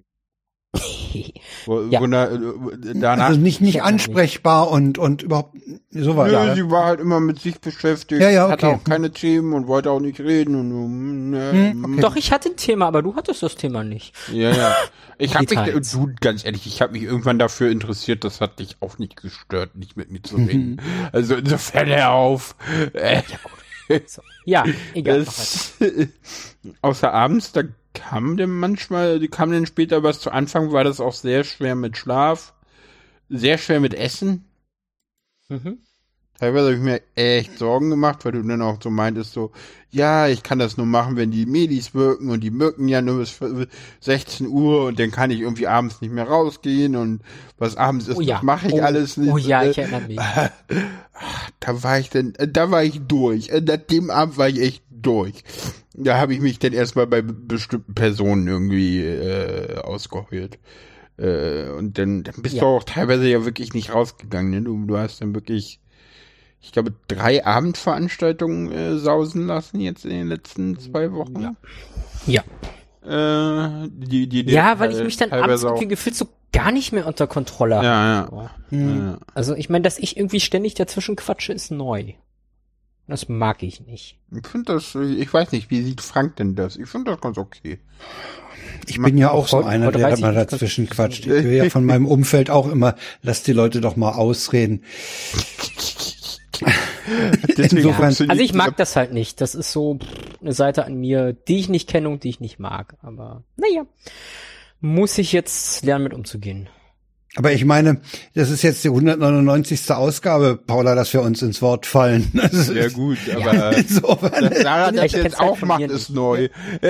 Danach also nicht ansprechbar und überhaupt sowas. Nö, sie war halt immer mit sich beschäftigt, hatte auch keine Themen und wollte auch nicht reden. Und, Doch, ich hatte ein Thema, aber du hattest das Thema nicht. Ja. Ich ganz ehrlich, ich habe mich irgendwann dafür interessiert, das hat dich auch nicht gestört, nicht mit mir zu reden. Also insofern hör auf. So. Ja, egal. Außer abends, da kam dann später was. Zu Anfang war das auch sehr schwer mit Schlaf, sehr schwer mit Essen. Teilweise habe ich mir echt Sorgen gemacht, weil du dann auch so meintest, so, ja, ich kann das nur machen, wenn die Medis wirken und die wirken ja nur bis 16 Uhr und dann kann ich irgendwie abends nicht mehr rausgehen und was abends ist, das mache ich alles nicht. Oh ja, ich erinnere mich. Da war ich durch. Nach dem Abend war ich echt durch. Da habe ich mich dann erstmal bei bestimmten Personen irgendwie ausgeheult. Und dann bist du auch teilweise ja wirklich nicht rausgegangen. Ne? Du hast dann wirklich, ich glaube, 3 Abendveranstaltungen sausen lassen jetzt in den letzten 2 Wochen. Ja. Weil ich mich dann abends auch irgendwie gefühlt so gar nicht mehr unter Kontrolle habe. Ja. Also ich meine, dass ich irgendwie ständig dazwischen quatsche, ist neu. Das mag ich nicht. Ich weiß nicht, wie sieht Frank denn das? Ich finde das ganz okay. Ich bin ja auch so einer, der mal dazwischen quatscht. Ich höre ja von meinem Umfeld auch immer, lass die Leute doch mal ausreden. Insofern, also ich mag das halt nicht. Das ist so eine Seite an mir, die ich nicht kenne und die ich nicht mag. Aber naja, muss ich jetzt lernen, mit umzugehen. Aber ich meine, das ist jetzt die 199. Ausgabe, Paula, dass wir uns ins Wort fallen. Ja gut, aber dass Sarah das jetzt auch macht, ist neu.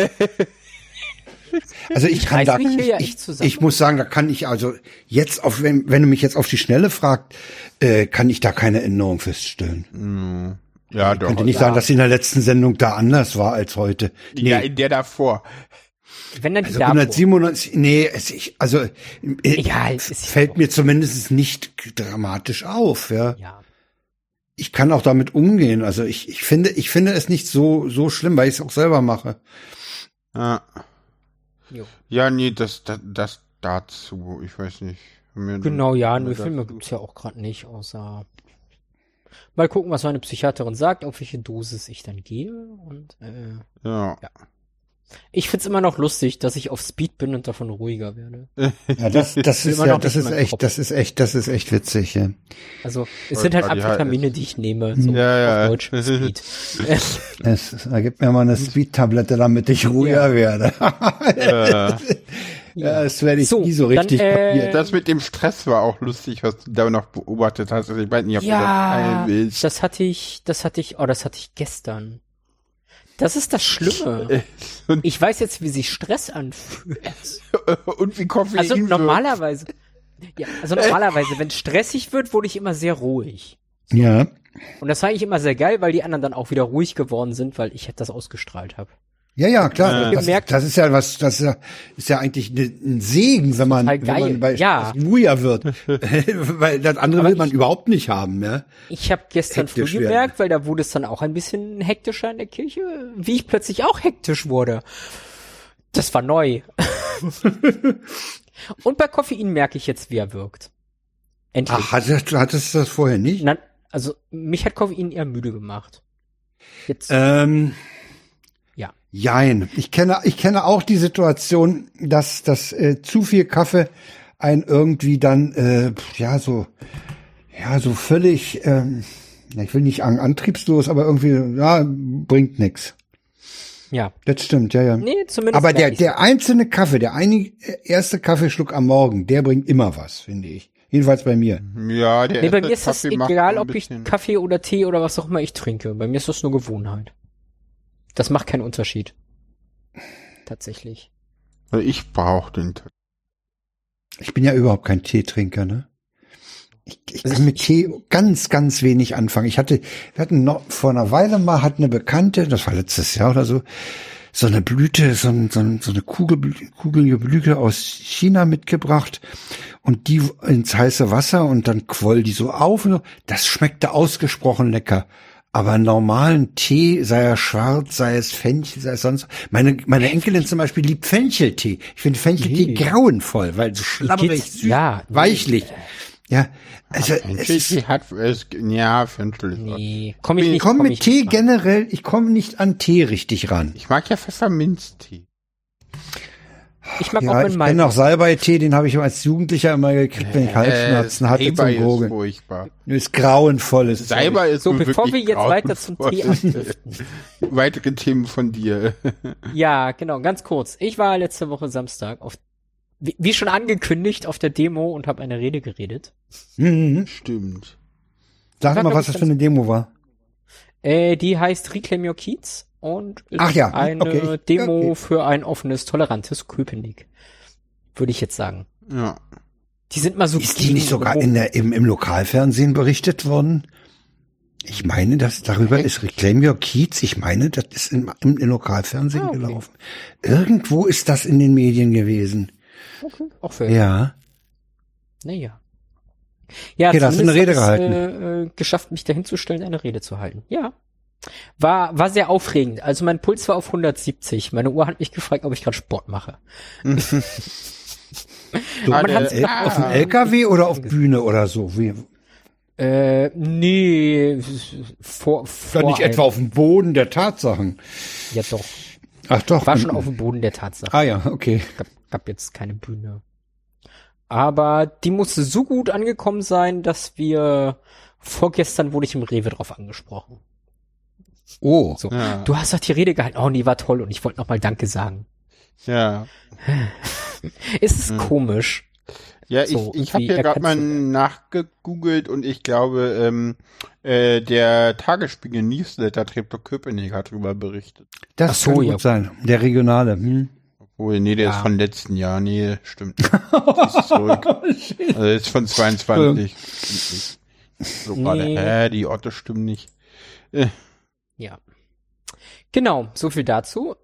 Also ich kann da, ich muss sagen, da kann ich also jetzt wenn du mich jetzt auf die Schnelle fragt, kann ich da keine Änderung feststellen. Ja, ich könnte nicht sagen, dass sie in der letzten Sendung da anders war als heute. Nee. Ja, in der davor. Wenn dann die also 197, fällt mir zumindest nicht dramatisch auf, ja. Ich kann auch damit umgehen. Also ich finde es nicht so schlimm, weil ich es auch selber mache. Ja, nee, das dazu, ich weiß nicht. Genau, ja, nur Filme gibt's ja auch gerade nicht, außer mal gucken, was meine Psychiaterin sagt, auf welche Dosis ich dann gehe und ja. Ich find's immer noch lustig, dass ich auf Speed bin und davon ruhiger werde. Ja, das ist echt witzig, ja. Also, es sind halt Amphetamine, die ich nehme, so auf Deutsch Speed. Gib mir mal eine Speed-Tablette, damit ich ruhiger werde. Ja, das werde ich nie so richtig kapieren. Das mit dem Stress war auch lustig, was du da noch beobachtet hast. Also ich weiß nicht, ob du das teilen willst. Das hatte ich gestern. Das ist das Schlimme. Ich weiß jetzt, wie sich Stress anfühlt. Und wie Koffein Also wirkt. normalerweise, wenn es stressig wird, wurde ich immer sehr ruhig. Ja. Und das war eigentlich immer sehr geil, weil die anderen dann auch wieder ruhig geworden sind, weil ich das ausgestrahlt habe. Ja, klar. Gemerkt- Das ist ja was, das ist ja eigentlich ein Segen, wenn man bei Ja. ruhiger wird. Weil das andere will man überhaupt nicht haben, ja. Ich habe gestern früh Hektisch werden. gemerkt, weil da wurde es dann auch ein bisschen hektischer in der Kirche, wie ich plötzlich auch hektisch wurde. Das war neu. Und bei Koffein merke ich jetzt, wie er wirkt. Endlich. Ach, hattest du das vorher nicht? Na, also mich hat Koffein eher müde gemacht. Jetzt, Ja. ja. Ich kenne auch die Situation, dass zu viel Kaffee einen irgendwie dann so völlig ich will nicht sagen antriebslos, aber irgendwie bringt nix. Ja. Das stimmt, ja. Nee, zumindest. Aber merke ich's. der einzelne Kaffee, erste Kaffeeschluck am Morgen, der bringt immer was, finde ich. Jedenfalls bei mir. Ja, der Nee, bei erste mir ist das Kaffee macht egal, ein ob ich bisschen- Kaffee oder Tee oder was auch immer ich trinke. Bei mir ist das nur Gewohnheit. Das macht keinen Unterschied. Tatsächlich. Also ich brauche den. Ich bin ja überhaupt kein Teetrinker, ne? Ich Also kann mit Tee ganz, ganz wenig anfangen. Wir hatten noch vor einer Weile mal, hat eine Bekannte, das war letztes Jahr oder so eine Blüte, so eine kugelige Blüte aus China mitgebracht und die ins heiße Wasser und dann quoll die so auf und so. Das schmeckte ausgesprochen lecker. Aber einen normalen Tee, sei er schwarz, sei es Fenchel, sei es sonst. Meine Enkelin zum Beispiel liebt Fencheltee. Ich finde Fencheltee grauenvoll, weil so schlabberig, Geht's- süß, ja, nee. weichlich. Ja, also es ist, Fenchel ist. Nee, ich komme mit Tee generell, ich komme nicht an Tee richtig ran. Ich mag ja Pfefferminztee. Ich mag Ja, auch ich mit kenne meinem. noch Salbei-Tee, den habe ich als Jugendlicher immer gekriegt, wenn ich Halsschmerzen hatte zum Salbei ist Gurgeln. furchtbar. Ist grauenvolles Zeug. Salbei ist So, nun bevor wir wirklich jetzt weiter zum Tee grauenvoll. abdriften. Weitere Themen von dir. Ja, genau, ganz kurz. Ich war letzte Woche Samstag wie schon angekündigt, auf der Demo und habe eine Rede geredet. Mhm. Stimmt. Sag War, mal, glaub was ich, das für eine Demo war. Die heißt Reclaim Your Kiez und ist Ach ja, eine okay. Demo Okay. für ein offenes, tolerantes Köpenick. Würde ich jetzt sagen. Ja. Die sind mal so. Ist die nicht sogar im Lokalfernsehen berichtet worden? Ich meine, darüber ist Reclaim Your Kiez. Ich meine, das ist im Lokalfernsehen okay. gelaufen. Irgendwo ist das in den Medien gewesen. Okay, auch für. Ja. Naja. Ja, Okay, da hast du eine zumindest Rede hab gehalten. ich's, geschafft, mich dahinzustellen, eine Rede zu halten. Ja. War sehr aufregend. Also mein Puls war auf 170. Meine Uhr hat mich gefragt, ob ich gerade Sport mache. So, Man hat's auf dem LKW oder auf Bühne oder so? Wie? Nee, vor Doch nicht etwa auf dem Boden der Tatsachen. Ja doch. Ach doch. War schon auf dem Boden der Tatsache. Ah ja, okay. Gab jetzt keine Bühne. Aber die musste so gut angekommen sein, dass vorgestern wurde ich im Rewe drauf angesprochen. Oh. So, Ja. du hast doch die Rede gehalten. Oh, nee, war toll und ich wollte nochmal Danke sagen. Ja. Es ist komisch. Ja, So, ich habe irgendwie hier gerade mal erkennst du- nachgegoogelt und ich glaube, der Tagesspiegel Newsletter Treptow Köpenick hat darüber berichtet. Das Ach so, kann ja. gut sein. Der Regionale. Hm. Obwohl, nee, der Ja. ist von letzten Jahr. Nee, stimmt nicht. Das ist zurück. Also der ist von 22. Stimmt nicht. So Nee. gerade, die Orte stimmen nicht. Ja. Genau, so viel dazu.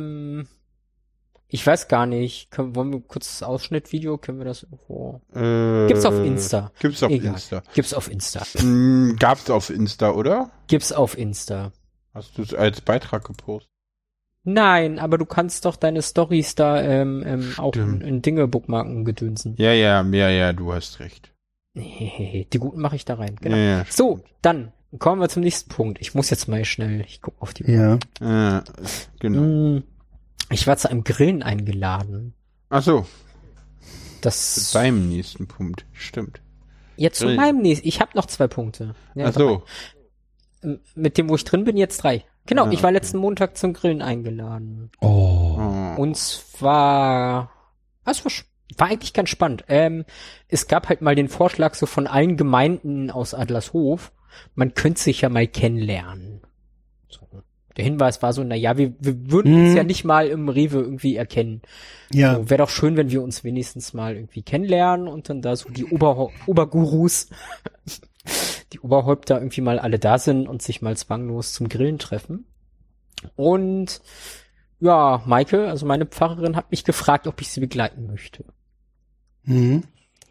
Ich weiß gar nicht. Wollen wir kurz das Ausschnittvideo? Können wir das irgendwo? Gibt's auf Insta. Gibt's auf Egal. Insta. Gibt's auf Insta. Gab's auf Insta, oder? Gibt's auf Insta. Hast du es als Beitrag gepostet? Nein, aber du kannst doch deine Storys da auch Stimmt. in Dinge bookmarken gedönsen. Ja, du hast recht. Die guten mache ich da rein. Genau. Ja, So, dann kommen wir zum nächsten Punkt. Ich muss jetzt mal schnell, ich gucke auf die Ja. genau. Ich war zu einem Grillen eingeladen. Ach so, Das beim nächsten Punkt. Stimmt. jetzt zu Grillen. meinem nächsten. Ich habe noch 2 Punkte. Ja, Ach so. 3. Mit dem, wo ich drin bin, jetzt 3. Genau, Ah, ich war okay. letzten Montag zum Grillen eingeladen. Oh. Und es war eigentlich ganz spannend. Es gab halt mal den Vorschlag so von allen Gemeinden aus Adlershof, man könnte sich ja mal kennenlernen. So, Hinweis war so, naja, wir würden uns ja nicht mal im Rewe irgendwie erkennen. Ja. So, wäre doch schön, wenn wir uns wenigstens mal irgendwie kennenlernen und dann da so die Obergurus, die Oberhäupter irgendwie mal alle da sind und sich mal zwanglos zum Grillen treffen. Und ja, Maike, also meine Pfarrerin, hat mich gefragt, ob ich sie begleiten möchte. Mhm.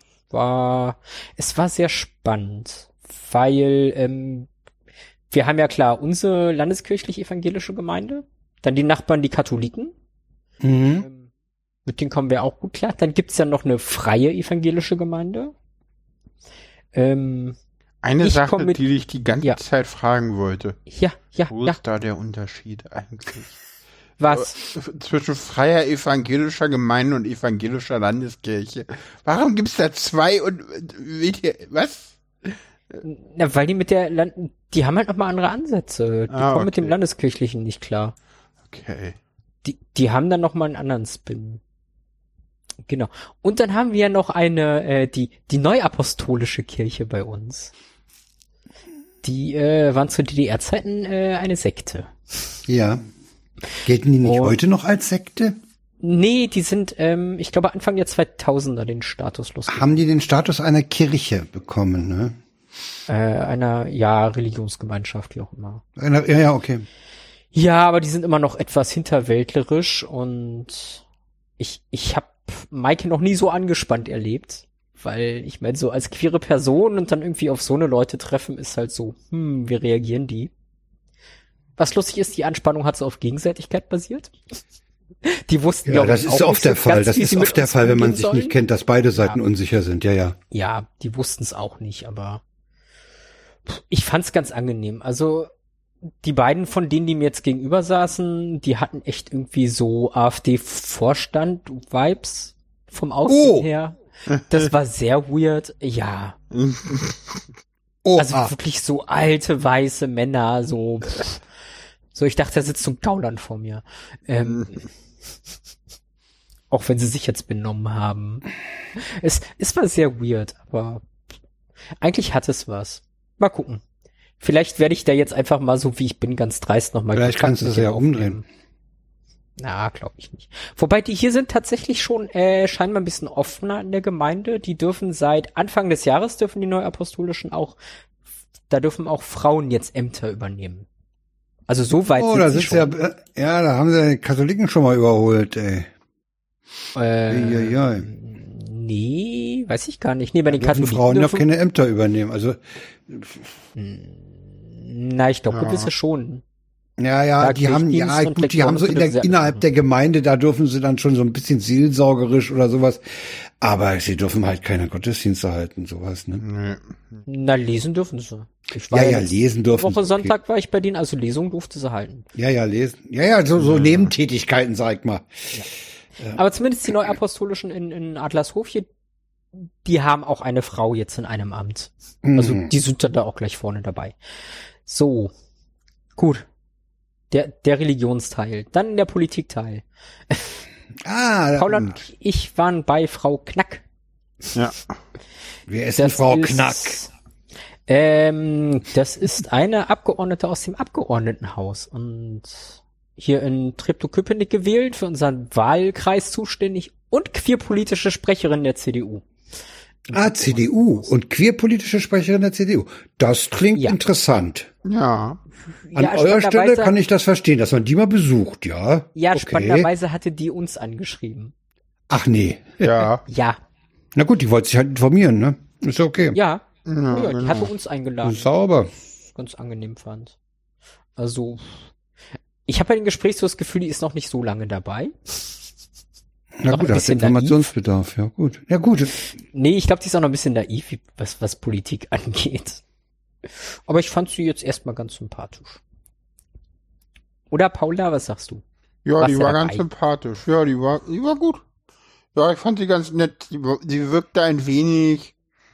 Es war sehr spannend, weil wir haben ja klar unsere landeskirchlich-evangelische Gemeinde, dann die Nachbarn, die Katholiken. Mit denen kommen wir auch gut klar. Dann gibt's ja noch eine freie evangelische Gemeinde. Eine Sache, die ich die ganze Zeit fragen wollte. Ja. Wo ist da der Unterschied eigentlich? Was? Zwischen freier evangelischer Gemeinde und evangelischer Landeskirche. Warum gibt's da zwei und was? Na, weil die die haben halt nochmal andere Ansätze. Die kommen mit dem Landeskirchlichen nicht klar. Okay. Die haben dann nochmal einen anderen Spin. Genau. Und dann haben wir noch die neuapostolische Kirche bei uns. Die waren zu DDR-Zeiten eine Sekte. Ja. Gelten die nicht heute noch als Sekte? Nee, die sind, ich glaube, Anfang der 2000er den Status losgeworden. Haben die den Status einer Kirche bekommen, ne? Einer, Religionsgemeinschaft, wie auch immer. Ja, okay. Ja, aber die sind immer noch etwas hinterwäldlerisch und ich habe Maike noch nie so angespannt erlebt, weil ich meine, so als queere Person und dann irgendwie auf so eine Leute treffen, ist halt so, wie reagieren die? Was lustig ist, die Anspannung hat so auf Gegenseitigkeit basiert. Die wussten ja, das ist oft der Fall. Das ist oft der Fall, wenn man sich nicht kennt, dass beide Seiten unsicher sind. Ja. Ja, die wussten es auch nicht, aber ich fand's ganz angenehm. Also die beiden von denen, die mir jetzt gegenüber saßen, die hatten echt irgendwie so AfD-Vorstand-Vibes vom Aussehen her. Das war sehr weird. Ja. Also wirklich so alte, weiße Männer, so, ich dachte, da sitzt so ein Gauland vor mir. Auch wenn sie sich jetzt benommen haben. Es war sehr weird, aber eigentlich hat es was. Mal gucken. Vielleicht werde ich da jetzt einfach mal so, wie ich bin, ganz dreist nochmal. Vielleicht kannst du es ja umdrehen. Na, glaube ich nicht. Wobei die hier sind tatsächlich schon scheinbar ein bisschen offener in der Gemeinde. Die dürfen seit Anfang des Jahres, die Neuapostolischen da dürfen auch Frauen jetzt Ämter übernehmen. Also so weit sind da sie schon. Da haben sie die Katholiken schon mal überholt, ey. Nee, weiß ich gar nicht. Nee, bei den Katholiken Frauen dürfen keine Ämter übernehmen. Also na, ich glaube, gewisse schon. Ja, die haben so innerhalb der Gemeinde, da dürfen sie dann schon so ein bisschen seelsorgerisch oder sowas. Aber sie dürfen halt keine Gottesdienste halten, sowas, ne? Na, lesen dürfen sie. Lesen dürfen sie. Woche Sonntag war ich bei denen, also Lesung durfte sie halten. Ja, lesen. Ja, so Nebentätigkeiten, sag mal. Ja. Aber zumindest die Neuapostolischen in Adlershof hier, die haben auch eine Frau jetzt in einem Amt. Also die sind dann da auch gleich vorne dabei. So, gut. Der Religionsteil. Dann der Politikteil. Paul und ich waren bei Frau Knack. Ja. Wer ist denn Frau Knack? Das ist eine Abgeordnete aus dem Abgeordnetenhaus und hier in Treptow-Köpenick gewählt, für unseren Wahlkreis zuständig und queerpolitische Sprecherin der CDU. CDU und queerpolitische Sprecherin der CDU. Das klingt interessant. Ja. An eurer Stelle kann ich das verstehen, dass man die mal besucht, ja. Ja, okay. Spannenderweise hatte die uns angeschrieben. Ach nee. Ja. Ja. Na gut, die wollte sich halt informieren, ne? Ist okay. Ja. Die hatte uns eingeladen. Sauber. Was ich ganz angenehm fand. Also, ich habe bei dem Gespräch so das Gefühl, die ist noch nicht so lange dabei. Na gut, da ist Informationsbedarf, ja gut. Ja gut. Nee, ich glaube, die ist auch noch ein bisschen naiv, was Politik angeht. Aber ich fand sie jetzt erstmal ganz sympathisch. Oder Paula, was sagst du? Ja, die war ganz sympathisch. Ja, die war gut. Ja, ich fand sie ganz nett. Sie wirkte ein wenig,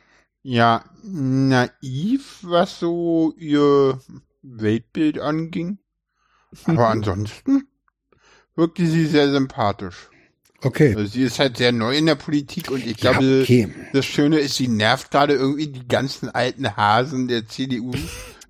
naiv, was so ihr Weltbild anging. Aber ansonsten wirkte sie sehr sympathisch. Okay. Also sie ist halt sehr neu in der Politik und ich glaube, das Schöne ist, sie nervt gerade irgendwie die ganzen alten Hasen der CDU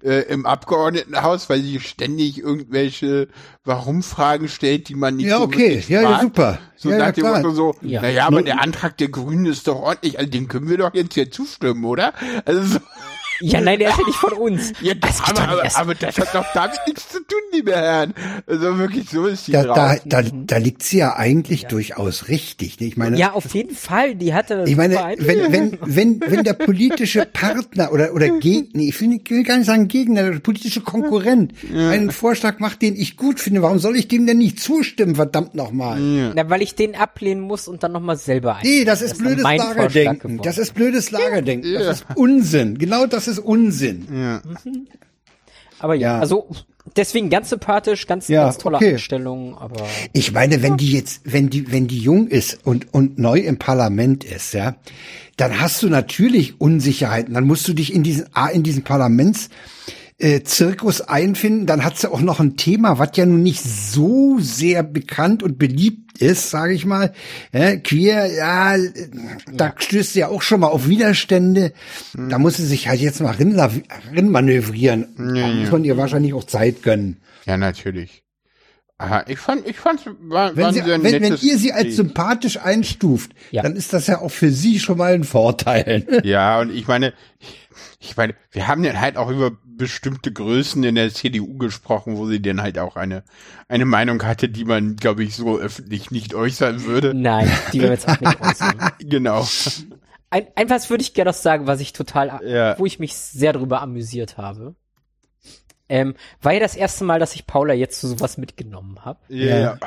im Abgeordnetenhaus, weil sie ständig irgendwelche Warum-Fragen stellt, die man nicht Ja, so okay. wirklich Ja, fragt. super. So Ja, nach ja, dem klar. Motto so, Ja. naja, aber der Antrag der Grünen ist doch ordentlich, also den können wir doch jetzt hier zustimmen, oder? Also so, Ja, nein, der ist ja nicht von uns. ja, Das geht doch nicht erst. aber das hat doch damit nichts zu tun, liebe Herren. Also wirklich, so ist die Da drauf. liegt sie ja eigentlich durchchaus richtig. Ne? Ich meine, Ja, auf jeden Fall. Die hatte. Ich meine, super wenn der politische Partner oder Gegner, ich will gar nicht sagen Gegner, der politische Konkurrent einen Vorschlag macht, den ich gut finde, warum soll ich dem denn nicht zustimmen, verdammt nochmal? Na, weil ich den ablehnen muss und dann nochmal selber Nee, das ist dann blödes mein Vorschlag Lagerdenken. geworden. Das ist blödes Lagerdenken. Das ist Unsinn. Genau das ist Unsinn. Ja. Aber ja, Ja. also deswegen ganz sympathisch, ganz tolle okay. Einstellung, aber Ich meine, wenn die jung ist und neu im Parlament ist, ja, dann hast du natürlich Unsicherheiten. Dann musst du dich in diesen Zirkus einfinden, dann hat sie auch noch ein Thema, was ja nun nicht so sehr bekannt und beliebt ist, sage ich mal. Queer, ja, da stößt sie ja auch schon mal auf Widerstände. Da muss sie sich halt jetzt mal rinmanövrieren. Da muss man ihr wahrscheinlich auch Zeit gönnen. Ja, natürlich. Aha, ich fand's war Wenn, ein sie, sehr wenn nettes ihr sie als Gespräch. sympathisch einstuft, Ja. dann ist das ja auch für sie schon mal ein Vorteil. Ja, und ich meine, wir haben dann halt auch über bestimmte Größen in der CDU gesprochen, wo sie dann halt auch eine Meinung hatte, die man, glaube ich, so öffentlich nicht äußern würde. nein, die werden wir jetzt auch nicht äußern. Genau. Etwas würde ich gerne noch sagen, was ich Ja. wo ich mich sehr drüber amüsiert habe. War ja das erste Mal, dass ich Paula jetzt zu sowas mitgenommen habe. Ja.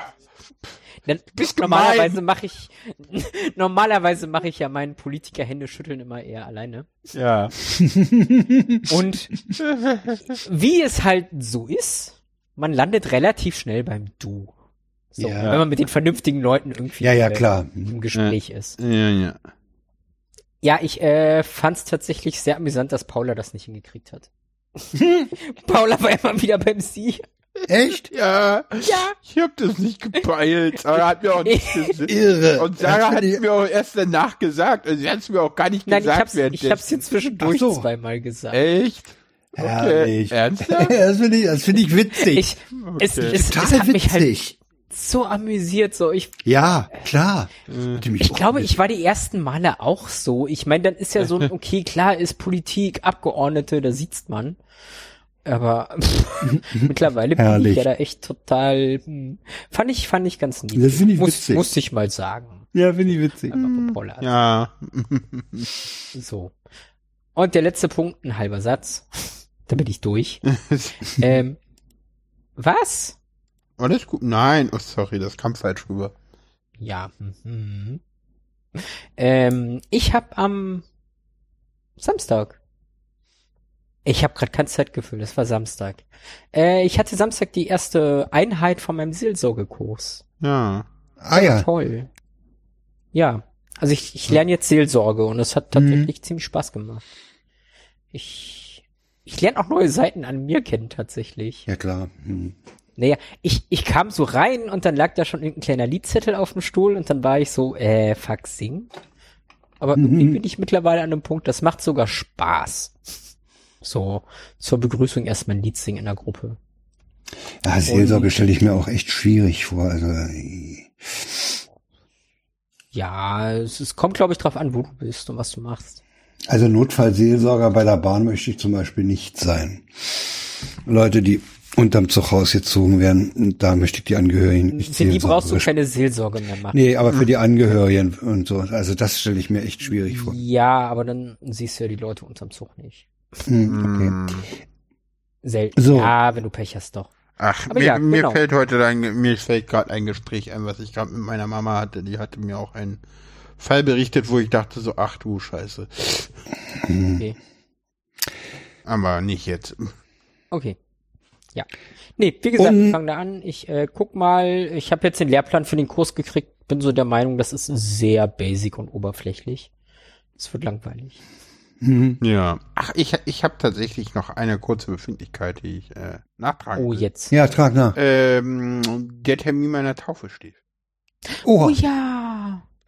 Normalerweise mache ich ja meinen Politiker Hände schütteln immer eher alleine. Ja. Und wie es halt so ist, man landet relativ schnell beim Du. So, Ja. wenn man mit den vernünftigen Leuten irgendwie Ja, klar. im Gespräch ist. Ja. Ja, ich fand's tatsächlich sehr amüsant, dass Paula das nicht hingekriegt hat. Paula war immer wieder beim Sie. Echt? Ja. Ich hab das nicht gepeilt. Aber hat mir auch nicht Irre. Und Sarah hat es mir auch erst danach gesagt. Also sie hat es mir auch gar nicht Nein, gesagt. ich hab's dir zwischendurch Ach so. zweimal gesagt. Echt? Okay. Herrlich. Ernsthaft? Das finde ich witzig. Es Total hat mich halt witzig. so amüsiert, so ich Ja, klar. Ich glaube, ich war die ersten Male auch so. Ich meine, dann ist ja so ein, okay, klar ist Politik, Abgeordnete, da sitzt man. Aber mittlerweile bin Herrlich. ich ja da echt total, fand ich ganz niedlich. Das finde ich witzig. Musste ich mal sagen. Ja, finde ich witzig. Einfach von Paula. Ja. So. Und der letzte Punkt, ein halber Satz. Da bin ich durch. Was? Alles gut? Nein. Oh, sorry, das kam falsch rüber. Ja. Ich habe am Samstag. Ich habe gerade kein Zeitgefühl, das war Samstag. Ich hatte Samstag die erste Einheit von meinem Seelsorgekurs. Ja. Ah ja. Toll. Ja, also ich lerne jetzt Seelsorge und es hat tatsächlich ziemlich Spaß gemacht. Ich lerne auch neue Seiten an mir kennen tatsächlich. Ja, klar. Naja, ich kam so rein und dann lag da schon irgendein kleiner Liedzettel auf dem Stuhl und dann war ich so, fuck, sing. Aber irgendwie bin ich mittlerweile an einem Punkt, das macht sogar Spaß. So, zur Begrüßung erstmal ein Lied singen in der Gruppe. Ja, Seelsorge stelle ich mir auch echt schwierig vor. Also, Ja, es kommt, glaube ich, drauf an, wo du bist und was du machst. also Notfallseelsorger bei der Bahn möchte ich zum Beispiel nicht sein. Leute, die unterm Zug rausgezogen werden, da möchte ich die Angehörigen nicht Für die brauchst du seelsorgerisch- keine Seelsorge mehr machen. Nee, aber für die Angehörigen und so. Also das stelle ich mir echt schwierig vor. Ja, aber dann siehst du ja die Leute unterm Zug nicht. Okay. Selten. So. Ja, wenn du Pech hast, doch. Ach, Aber mir, ja, mir genau. fällt gerade ein Gespräch ein, was ich gerade mit meiner Mama hatte. Die hatte mir auch einen Fall berichtet, wo ich dachte so, ach du Scheiße. Okay. Aber nicht jetzt. Okay. Ja. Nee, wie gesagt, Und- ich fange da an. Ich guck mal, ich habe jetzt den Lehrplan für den Kurs gekriegt. Bin so der Meinung, das ist sehr basic und oberflächlich. Es wird langweilig. Ja. Ach, ich habe tatsächlich noch eine kurze Befindlichkeit, die ich nachtragen Oh, will. jetzt. Ja, trag nach. Der Termin meiner Taufe steht. Oh Oha. ja.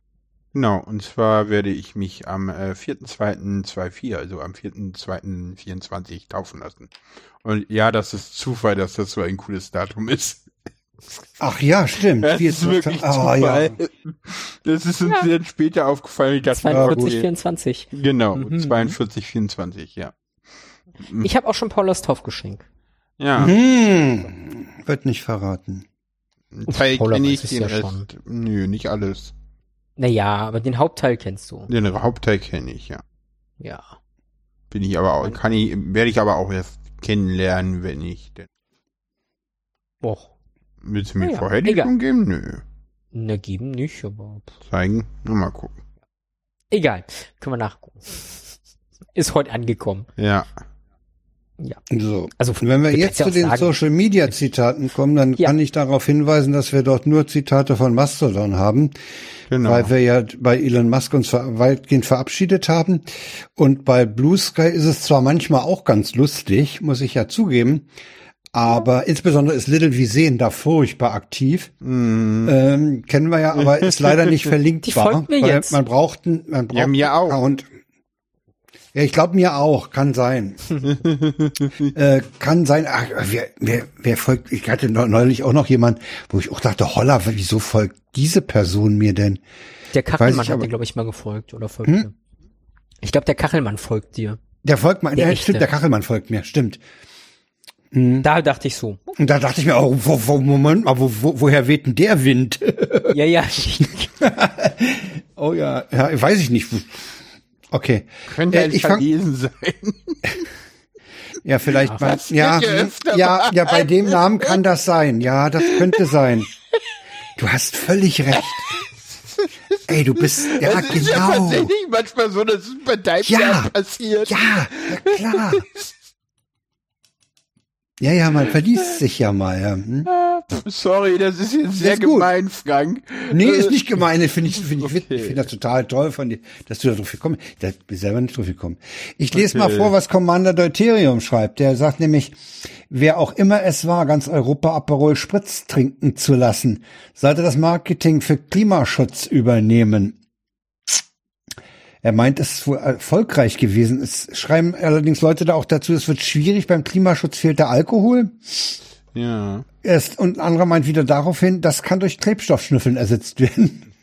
Genau, und zwar werde ich mich am 4.2.24, also am 4.2.24 taufen lassen. Und ja, das ist Zufall, dass das so ein cooles Datum ist. Ach ja, stimmt. Das ist wirklich Zufall. Ja. Das ist uns dann später aufgefallen. Ich dachte, 42,24. Genau, 42,24, ja. Ich habe auch schon Paulas Taufgeschenk. Ja. Wird nicht verraten. Teil kenne ich, den ja Rest. Schon. Nö, nicht alles. Naja, aber den Hauptteil kennst du. Den Hauptteil kenne ich, ja. Ja. Bin ich aber auch, werde ich aber auch erst kennenlernen, wenn ich denn. Och. Willst du mir vorher die schon geben? Nö. Ne, geben nicht, aber. Zeigen? Na, mal gucken. Egal. Können wir nachgucken. Ist heute angekommen. Ja. Ja. So. Also, wenn wir jetzt zu den Social Media Zitaten kommen, dann kann ich darauf hinweisen, dass wir dort nur Zitate von Mastodon haben. Genau. Weil wir ja bei Elon Musk uns weitgehend verabschiedet haben. Und bei Blue Sky ist es zwar manchmal auch ganz lustig, muss ich ja zugeben, aber insbesondere ist Little wie Sehen da furchtbar aktiv. Kennen wir ja, aber ist leider nicht verlinkbar. Die folgt mir jetzt. Man braucht ja, mir auch. Account. Ja, ich glaube mir auch, kann sein. Kann sein. Ach, wer folgt? Ich hatte neulich auch noch jemand, wo ich auch dachte, holla, wieso folgt diese Person mir denn? Der Kachelmann hat dir, glaube ich, mal gefolgt oder folgt mir. Ich glaube, der Kachelmann folgt dir. Der folgt mir, ja, stimmt, der Kachelmann folgt mir, stimmt. Da dachte ich so. Und da dachte ich mir auch, Moment, aber woher weht denn der Wind? Ja. Oh ja, weiß ich nicht. Okay. Könnte ein Verlesen sein. Ja, vielleicht bei bei dem Namen kann das sein. Ja, das könnte sein. Du hast völlig recht. Ey, du bist, ja, das ist genau. Ja tatsächlich manchmal so, dass es bei deinem passiert. Ja, klar. Ja, man verliest sich ja mal. Ja. Sorry, das ist jetzt sehr gemein, Frank. Nee, ist nicht gemein. Finde ich finde das total toll von dir, dass du da drauf gekommen bist. Da bin ich selber nicht drauf gekommen. Ich lese mal vor, was Commander Deuterium schreibt. Der sagt nämlich, wer auch immer es war, ganz Europa Aperol Spritz trinken zu lassen, sollte das Marketing für Klimaschutz übernehmen. Er meint, es ist wohl erfolgreich gewesen. Es schreiben allerdings Leute da auch dazu, es wird schwierig, beim Klimaschutz fehlt der Alkohol. Ja. Und ein anderer meint wieder daraufhin, das kann durch Klebstoffschnüffeln ersetzt werden.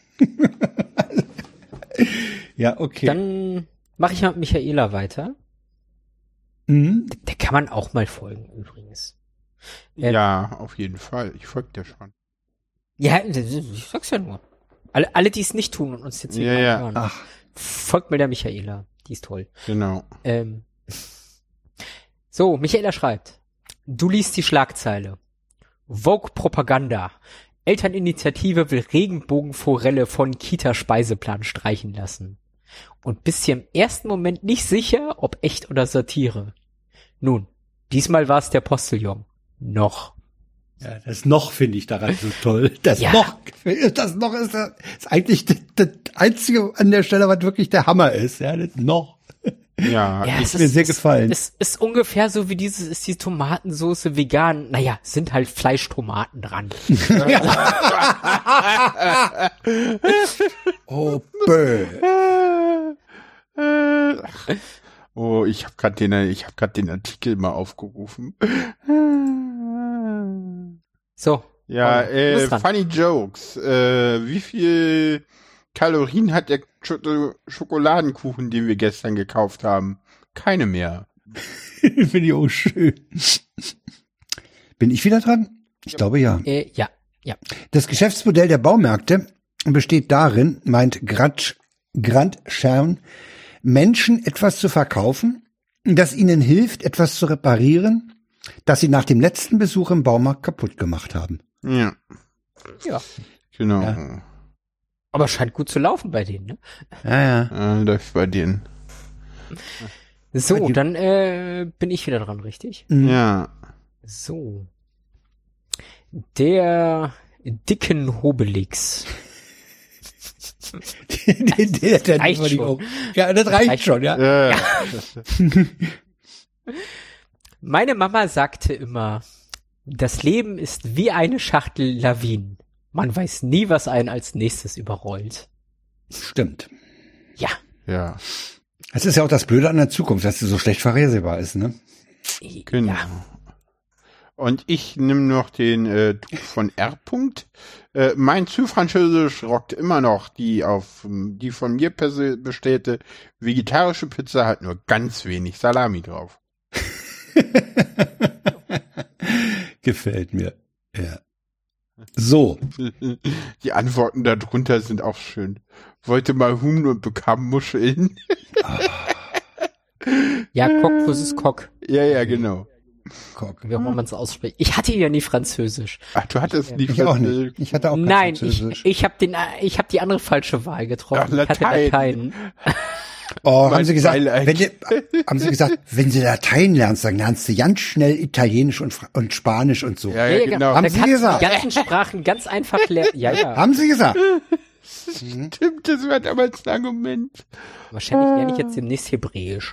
Ja, okay. Dann mache ich mal mit Michaela weiter. Der kann man auch mal folgen, übrigens. Ja, auf jeden Fall. Ich folge dir schon. Ja, ich sag's ja nur. Alle, die es nicht tun und uns jetzt nicht hören. Ach. Folgt mir der Michaela. Die ist toll. Genau. So, Michaela schreibt. Du liest die Schlagzeile. Vogue-Propaganda. Elterninitiative will Regenbogenforelle von Kita-Speiseplan streichen lassen. Und bist hier im ersten Moment nicht sicher, ob echt oder Satire. Nun, diesmal war es der Postillon. Noch. Ja, das noch finde ich daran so toll. Das noch ist eigentlich das Einzige an der Stelle, was wirklich der Hammer ist. Ja, das noch. Ja, ist mir sehr gefallen. Es ist ungefähr so wie ist die Tomatensoße vegan. Naja, sind halt Fleischtomaten dran. Oh, bäh. Oh, ich habe gerade den Artikel mal aufgerufen. So. Ja, funny jokes. Wie viel Kalorien hat der Schokoladenkuchen, den wir gestern gekauft haben? Keine mehr. Finde ich auch schön. Bin ich wieder dran? Ich glaube ja. Ja. Das Geschäftsmodell der Baumärkte besteht darin, meint Grant Schern, Menschen etwas zu verkaufen, das ihnen hilft, etwas zu reparieren, das sie nach dem letzten Besuch im Baumarkt kaputt gemacht haben. Ja. Genau. Ja. Aber scheint gut zu laufen bei denen, ne? Ja. Läuft bei denen. So, dann bin ich wieder dran, richtig? Ja. So. Der dicken Hobelix. Das reicht schon. Ja, das reicht schon, ja. Meine Mama sagte immer, das Leben ist wie eine Schachtel Lawinen. Man weiß nie, was einen als nächstes überrollt. Stimmt. Ja. Ja. Es ist ja auch das Blöde an der Zukunft, dass sie so schlecht vorhersehbar ist, ne? Genau. Ja. Und ich nehme noch den Tuch von R. Mein Französisch rockt immer noch. Die von mir bestellte vegetarische Pizza hat nur ganz wenig Salami drauf. Gefällt mir. Ja. So. Die Antworten darunter sind auch schön. Wollte mal Huhn und bekam Muscheln. Ja, Coq versus Coq. Ja, genau. Coq. Wie auch immer man es ausspricht. Ich hatte ja nie Französisch. Ach, du hattest nie Ich auch nicht. Ich hatte auch kein Nein, Französisch. ich habe die andere falsche Wahl getroffen. Ach, Ich hatte Latein. Latein. Oh, Mein haben sie gesagt, Beileid. wenn du Latein lernst, dann lernst du ganz schnell Italienisch und Spanisch und so. Ja, genau. Haben Da Sie kannst du gesagt? die ganzen Sprachen ganz einfach lernen. Ja. Haben sie gesagt? Stimmt, das war damals ein Argument. Wahrscheinlich lerne ich jetzt demnächst Hebräisch.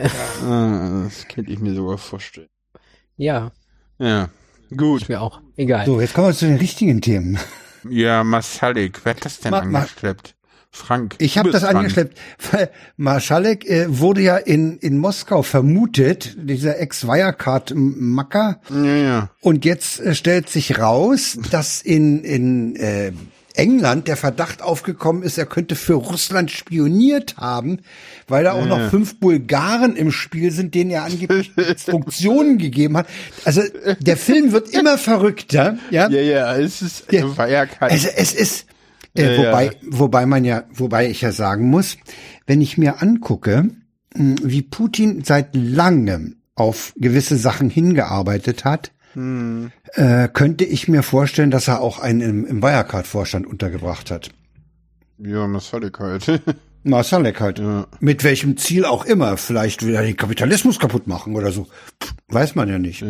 Das könnte ich mir sogar vorstellen. Ja, Ja, gut. ich mir auch. Egal. So, jetzt kommen wir zu den richtigen Themen. Ja, Marsalik, wer hat das denn angeschleppt? Frank. Ich du habe bist das dran. angeschleppt, weil Marschalek wurde ja in Moskau vermutet, dieser Ex-Wirecard-Macker. Ja. Und jetzt stellt sich raus, dass in England der Verdacht aufgekommen ist, er könnte für Russland spioniert haben, weil da auch noch 5 Bulgaren im Spiel sind, denen er angeblich Instruktionen gegeben hat. Also der Film wird immer verrückter, ja. Ja, es ist Ja. Wirecard. Also es ist, Ja. wobei ich ja sagen muss, wenn ich mir angucke, wie Putin seit langem auf gewisse Sachen hingearbeitet hat, könnte ich mir vorstellen, dass er auch einen im Wirecard-Vorstand untergebracht hat. Ja, Marsalik halt. Marsalek halt. Ja. Mit welchem Ziel auch immer. Vielleicht will er den Kapitalismus kaputt machen oder so. Weiß man ja nicht.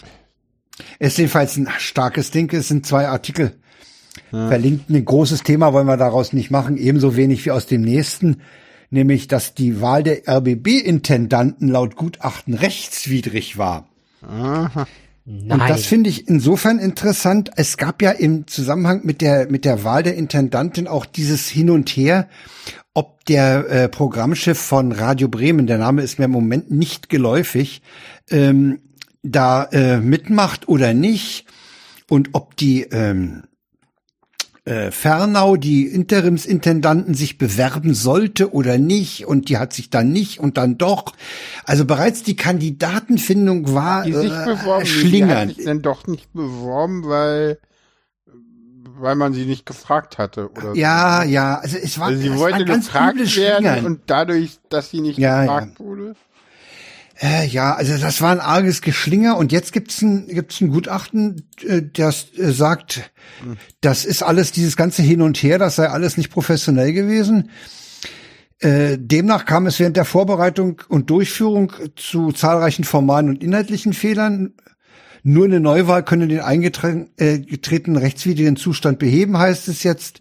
Es ist jedenfalls ein starkes Ding. Es sind 2 Artikel verlinkt. Ein großes Thema wollen wir daraus nicht machen. Ebenso wenig wie aus dem nächsten. Nämlich, dass die Wahl der RBB-Intendanten laut Gutachten rechtswidrig war. Aha. Nein. Und das finde ich insofern interessant. Es gab ja im Zusammenhang mit der Wahl der Intendantin auch dieses Hin und Her, ob der Programmchef von Radio Bremen, der Name ist mir im Moment nicht geläufig, da mitmacht oder nicht. Und ob die Fernau, die Interimsintendanten, sich bewerben sollte oder nicht, und die hat sich dann nicht und dann doch. Also bereits die Kandidatenfindung war Die sich beworben, die schlingernd. hat sich dann doch nicht beworben, weil man sie nicht gefragt hatte. Oder Ja, also es war, Also sie es wollte war ganz gefragt übles werden Schlingern. und dadurch, dass sie nicht Ja, gefragt wurde. Ja, also das war ein arges Geschlinger, und jetzt gibt's ein Gutachten, das sagt, das ist alles, dieses ganze Hin und Her, das sei alles nicht professionell gewesen. Demnach kam es während der Vorbereitung und Durchführung zu zahlreichen formalen und inhaltlichen Fehlern. Nur eine Neuwahl könne den eingetretenen rechtswidrigen Zustand beheben, heißt es jetzt.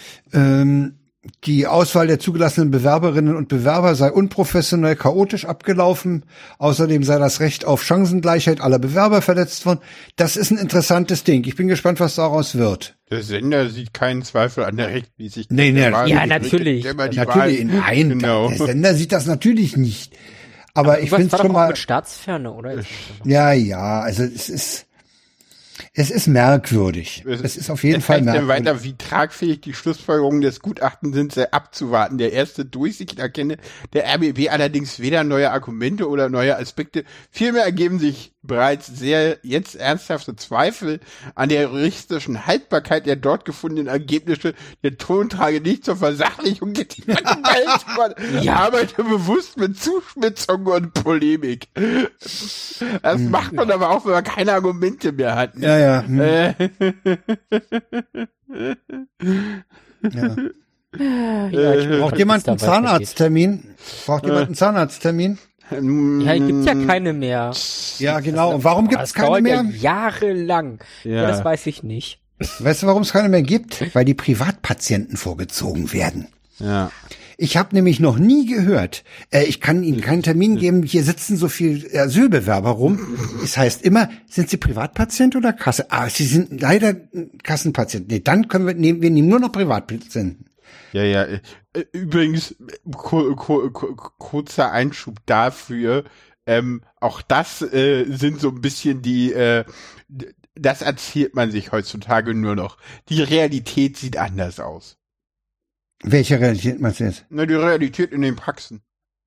Die Auswahl der zugelassenen Bewerberinnen und Bewerber sei unprofessionell, chaotisch abgelaufen. Außerdem sei das Recht auf Chancengleichheit aller Bewerber verletzt worden. Das ist ein interessantes Ding. Ich bin gespannt, was daraus wird. Der Sender sieht keinen Zweifel an der Rechtmäßigkeit. Nee, der Wahl. ja, Die natürlich. richtet immer die Natürlich, Wahl. nein, Genau. der Sender sieht das natürlich nicht. Aber ich Was finde war es schon doch auch mal, mit Staatsferne, oder? ja, also es ist merkwürdig. Es ist auf jeden Es Fall heißt dann merkwürdig. weiter, wie tragfähig die Schlussfolgerungen des Gutachtens sind, sei abzuwarten. Der erste Durchsicht erkenne der RBB allerdings weder neue Argumente oder neue Aspekte. Vielmehr ergeben sich bereits jetzt ernsthafte Zweifel an der juristischen Haltbarkeit der dort gefundenen Ergebnisse. Der Ton trage nicht zur Versachlichung der Ich arbeite bewusst mit Zuspitzung und Polemik. Das macht man aber auch, wenn man keine Argumente mehr hat. Ja. Ja, ich bin Braucht gespannt, jemand wie einen es da weitergeht. Zahnarzttermin? Braucht jemand einen Zahnarzttermin? Ja, gibt ja keine mehr. Ja, genau. Und warum gibt Das es keine dauert mehr? ja jahrelang. Ja. Ja, das weiß ich nicht. Weißt du, warum es keine mehr gibt? Weil die Privatpatienten vorgezogen werden. Ja. Ich habe nämlich noch nie gehört, ich kann Ihnen keinen Termin geben, hier sitzen so viel Asylbewerber rum. Es heißt immer, sind Sie Privatpatient oder Kasse? Ah, Sie sind leider Kassenpatient. Nee, dann wir nehmen nur noch Privatpatienten. Ja, Übrigens, kurzer Einschub dafür, auch das sind so ein bisschen das erzählt man sich heutzutage nur noch. Die Realität sieht anders aus. Welche Realität meinst du jetzt? Na, die Realität in den Praxen.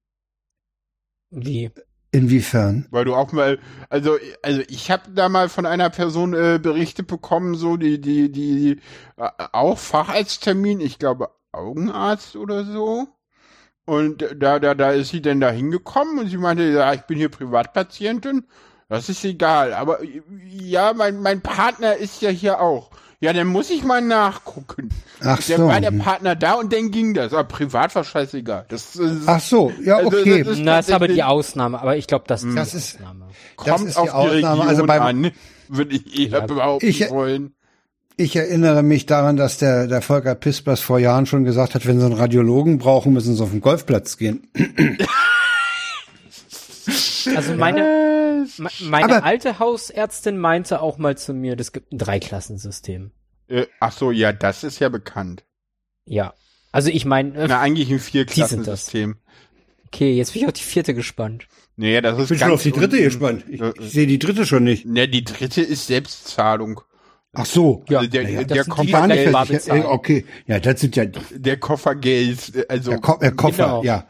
Wie? Inwiefern? Weil du auch mal, also ich habe da mal von einer Person berichtet bekommen, so die auch Facharzttermin, ich glaube Augenarzt oder so. Und da ist sie denn da hingekommen und sie meinte, ja, ich bin hier Privatpatientin, das ist egal. Aber ja, mein Partner ist ja hier auch. Ja, dann muss ich mal nachgucken. Ach Dann so. war der Partner da und dann ging das. Aber privat war scheißegal. Das ist, Ach so, ja, also, okay. das ist Na, ist aber tatsächlich- die Ausnahme, aber ich glaube, das ist die Das ist- Ausnahme. kommt ist auf die die Ausnahme. Region Also beim- an, würde ich eher Ja, behaupten wollen. Ich erinnere mich daran, dass der Volker Pispers vor Jahren schon gesagt hat, wenn sie einen Radiologen brauchen, müssen sie auf den Golfplatz gehen. Also meine Aber- alte Hausärztin meinte auch mal zu mir, das gibt ein Dreiklassensystem. Ach so, ja, das ist ja bekannt. Ja. Also ich meine, Na, eigentlich ein das. Vierklassensystem. okay, jetzt bin ich auf die 4. gespannt. Naja, das ist Ich bin schon ganz auf die dritte unten. gespannt. Ich sehe die dritte schon nicht. Na, die dritte ist Selbstzahlung. Ach so. Ja, Also der, naja, der das sind die, Gar nicht Geld bar versichert. bezahlen. Okay, ja, das sind ja der Koffergeld, also der Koffer, Genau. ja.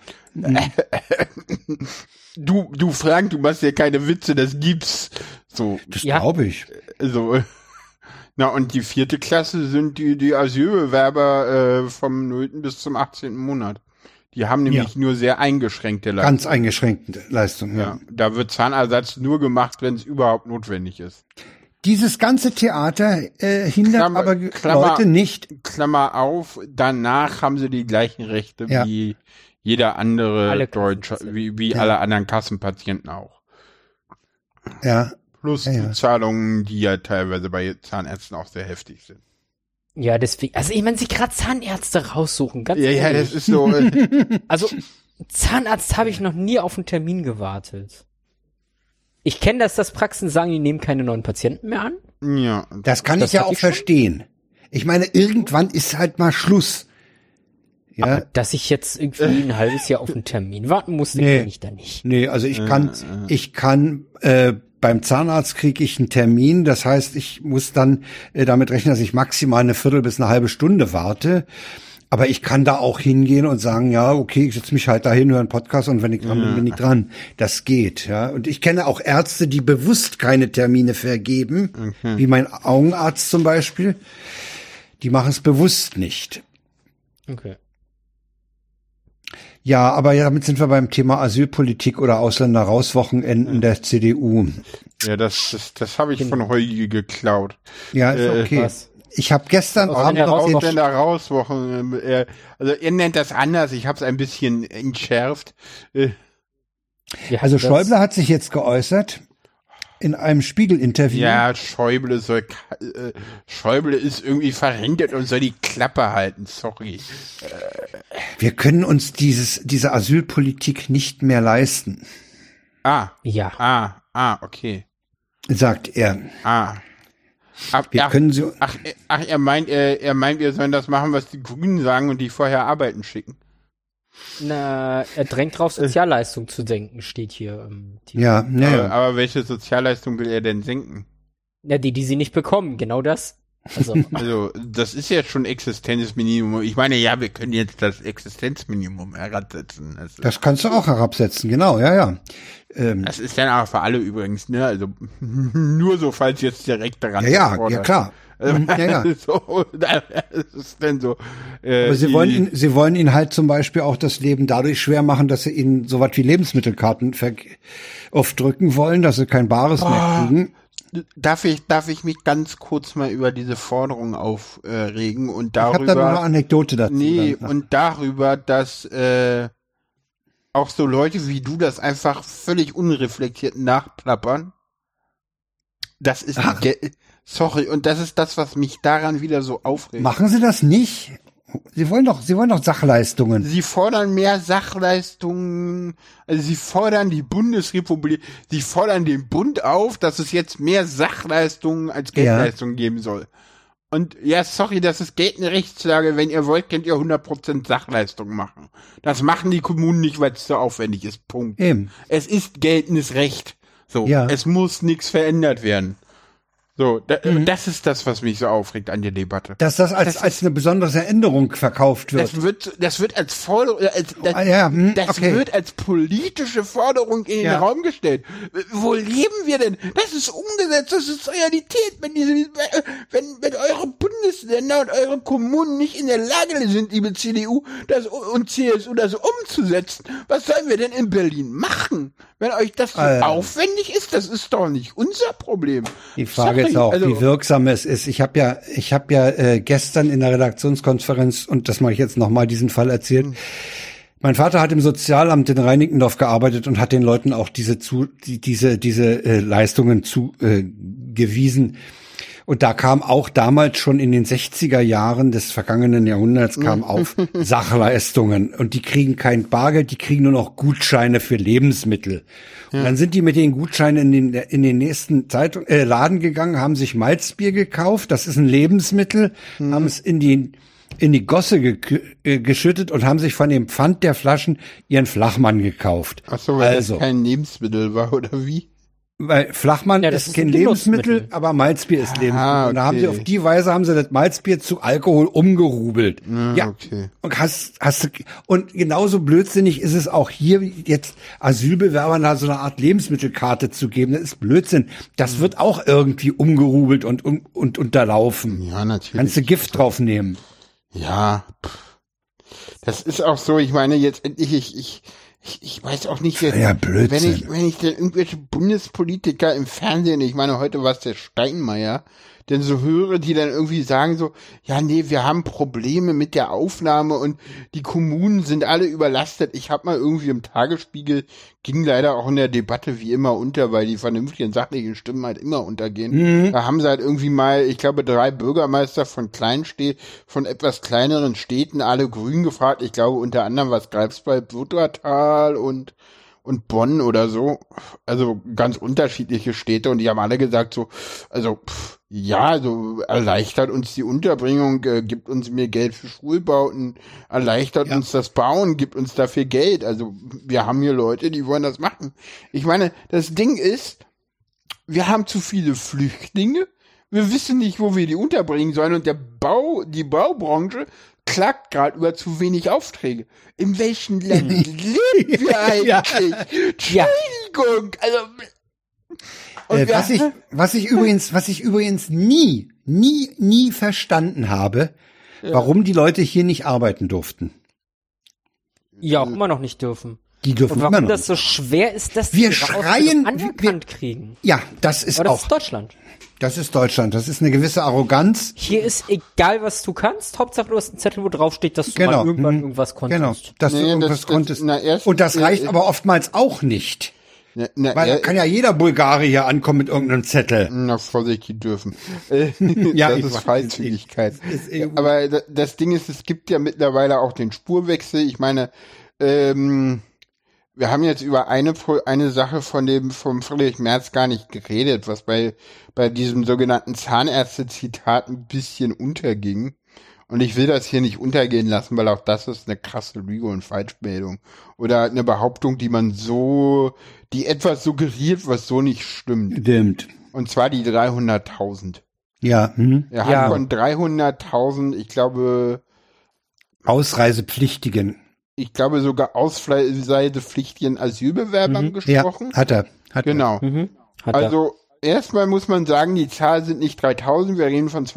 du Frank, du machst ja keine Witze, das gibt's. So, Das Ja. glaube ich. also na und die 4. Klasse sind die Asylbewerber vom 0. bis zum 18. Monat. Die haben nämlich nur sehr eingeschränkte Leistungen. Ganz eingeschränkte Leistung, ja. Ja, da wird Zahnersatz nur gemacht, wenn es überhaupt notwendig ist. Dieses ganze Theater hindert Klammer- aber Klammer- Leute nicht. Klammer auf, danach haben sie die gleichen Rechte Ja. wie jeder andere Alle Deutsche, Kassenpatienten. wie Ja. alle anderen Kassenpatienten auch. Ja, Plus Ja, ja. die Zahlungen, die ja teilweise bei Zahnärzten auch sehr heftig sind. Ja, deswegen, also ich meine, sie gerade Zahnärzte raussuchen, ganz Ja, ehrlich. das ist so. Also Zahnarzt habe ich noch nie auf einen Termin gewartet. Ich kenne das, dass Praxen sagen, die nehmen keine neuen Patienten mehr an. Ja. das kann Das ich ja hatte auch ich schon. verstehen. Ich meine, irgendwann ist halt mal Schluss. Ja, Aber dass ich jetzt irgendwie ein halbes Jahr auf einen Termin warten musste, Nee. kenne ich da nicht. nee, also ich kann beim Zahnarzt kriege ich einen Termin, das heißt, ich muss dann damit rechnen, dass ich maximal eine Viertel bis eine halbe Stunde warte. Aber ich kann da auch hingehen und sagen, ja, okay, ich setze mich halt dahin, höre einen Podcast und wenn ich dran bin, bin ich dran. Das geht, ja. Und ich kenne auch Ärzte, die bewusst keine Termine vergeben, wie mein Augenarzt zum Beispiel. Die machen es bewusst nicht. Okay. Ja, aber ja, damit sind wir beim Thema Asylpolitik oder Ausländer-Raus-Wochenenden der CDU. Ja, das habe ich von Heugi geklaut. Ja, ist okay. Was? Ich habe gestern Abend Ausländer noch raus- den Ausländer rauswochen. Also ihr nennt das anders, ich habe es ein bisschen entschärft. Wie Also heißt das? Schäuble hat sich jetzt geäußert in einem Spiegel-Interview. Ja, Schäuble Schäuble ist irgendwie verhindert und soll die Klappe halten, sorry. Wir können uns diese Asylpolitik nicht mehr leisten, Ja. Okay. sagt er. Wir können sie- er meint, wir sollen das machen, was die Grünen sagen und die vorher arbeiten schicken. Na, er drängt drauf, Sozialleistung zu senken, steht hier im Titel. Ja, naja. Aber welche Sozialleistung will er denn senken? Ja, die sie nicht bekommen, genau das. Also, Also, das ist ja schon Existenzminimum. Ich meine, ja, wir können jetzt das Existenzminimum herabsetzen. Also, Das kannst du auch herabsetzen, genau, ja. das ist dann aber für alle übrigens, ne? Also, nur so, falls jetzt direkt daran Ja, fordert. klar. Ja. So, das ist dann so. Aber sie wollen ihnen halt zum Beispiel auch das Leben dadurch schwer machen, dass sie ihnen sowas wie Lebensmittelkarten aufdrücken wollen, dass sie kein Bares mehr kriegen. Darf ich mich ganz kurz mal über diese Forderung aufregen und Ich habe da noch eine Anekdote dazu. Nee, dann. und darüber, dass auch so Leute wie du das einfach völlig unreflektiert nachplappern. Das ist sorry, und das ist das, was mich daran wieder so aufregt. Machen sie das nicht? Sie wollen doch Sachleistungen. Sie fordern mehr Sachleistungen, also sie fordern die Bundesrepublik, sie fordern den Bund auf, dass es jetzt mehr Sachleistungen als Geldleistungen geben soll. Und ja, sorry, das ist geltende Rechtslage. Wenn ihr wollt, könnt ihr 100% Sachleistung machen. Das machen die Kommunen nicht, weil es so aufwendig ist. Punkt. Eben. Es ist geltendes Recht. So, Ja. es muss nichts verändert werden. So, das ist das, was mich so aufregt an der Debatte. Dass das als eine besondere Änderung verkauft wird. Das wird als Forderung, das okay. wird als politische Forderung in den Raum gestellt. Wo leben wir denn? Das ist umgesetzt, das ist Realität. Wenn eure Bundesländer und eure Kommunen nicht in der Lage sind, liebe CDU und CSU, das umzusetzen, was sollen wir denn in Berlin machen? Wenn euch das so aufwendig ist, das ist doch nicht unser Problem. Die Frage ist auch, wie wirksam es ist. Ich habe ja gestern in der Redaktionskonferenz, und das mache ich jetzt nochmal, diesen Fall erzählt. Mein Vater hat im Sozialamt in Reinickendorf gearbeitet und hat den Leuten auch diese Leistungen zugewiesen. Und da kam auch damals schon in den 60er Jahren des vergangenen Jahrhunderts auf Sachleistungen. Und die kriegen kein Bargeld, die kriegen nur noch Gutscheine für Lebensmittel. Und dann sind die mit den Gutscheinen in den nächsten Laden gegangen, haben sich Malzbier gekauft, das ist ein Lebensmittel, haben es in die Gosse geschüttet und haben sich von dem Pfand der Flaschen ihren Flachmann gekauft. Ach so, weil das kein Lebensmittel war, oder wie? Weil Flachmann ist kein Lebensmittel, aber Malzbier ist Lebensmittel. Okay. Und da haben sie auf die Weise das Malzbier zu Alkohol umgerubelt. Okay. Und genauso blödsinnig ist es auch hier jetzt Asylbewerbern da so eine Art Lebensmittelkarte zu geben. Das ist Blödsinn. Das wird auch irgendwie umgerubelt und unterlaufen. Ja, natürlich. Kannst du Gift draufnehmen. Ja. Das ist auch so, ich meine, jetzt endlich, ich weiß auch nicht, Blödsinn. wenn ich denn irgendwelche Bundespolitiker im Fernsehen, ich meine, heute war es der Steinmeier, denn so höre, die dann irgendwie sagen so, ja, nee, wir haben Probleme mit der Aufnahme und die Kommunen sind alle überlastet. Ich habe mal irgendwie im Tagesspiegel, ging leider auch in der Debatte wie immer unter, weil die vernünftigen sachlichen Stimmen halt immer untergehen. Da haben sie halt irgendwie mal, ich glaube, 3 Bürgermeister von von etwas kleineren Städten, alle Grün gefragt. Ich glaube, unter anderem was Greifswald, Wuttertal und Bonn oder so, also ganz unterschiedliche Städte, und die haben alle gesagt so, also so erleichtert uns die Unterbringung, gibt uns mehr Geld für Schulbauten, erleichtert uns das Bauen, gibt uns dafür Geld, also wir haben hier Leute, die wollen das machen. Ich meine, das Ding ist, wir haben zu viele Flüchtlinge, wir wissen nicht, wo wir die unterbringen sollen, und die Baubranche klagt gerade über zu wenig Aufträge. In welchen Ländern leben wir eigentlich? Entschuldigung, also. Was ich übrigens nie verstanden habe, warum die Leute hier nicht arbeiten durften. Ja, auch immer noch nicht dürfen. Die dürfen und warum immer noch das so schwer ist, dass wir die schreien, anerkannt kriegen. Ja, das ist Aber das auch. ist Deutschland. Das ist Deutschland. Das ist eine gewisse Arroganz. Hier ist egal, was du kannst. Hauptsache, du hast einen Zettel, wo drauf steht, dass du mal irgendwann irgendwas konntest. Genau, dass du irgendwas konntest. Und das reicht aber oftmals auch nicht. Weil da kann ja jeder Bulgare hier ankommen mit irgendeinem Zettel. Na, vorsichtig dürfen. Das ist Freizügigkeit. Aber das Ding ist, es gibt ja mittlerweile auch den Spurwechsel. Ich meine, wir haben jetzt über eine Sache vom Friedrich Merz gar nicht geredet, was bei diesem sogenannten Zahnärzte-Zitat ein bisschen unterging. Und ich will das hier nicht untergehen lassen, weil auch das ist eine krasse Lüge und Falschmeldung. Oder eine Behauptung, die etwas suggeriert, was so nicht stimmt. Stimmt. Und zwar die 300.000. Ja. Er hat von 300.000, ich glaube sogar ausreisepflichtigen Asylbewerbern gesprochen. Ja, hat er. Genau. Also erstmal muss man sagen, die Zahlen sind nicht 3.000, wir reden von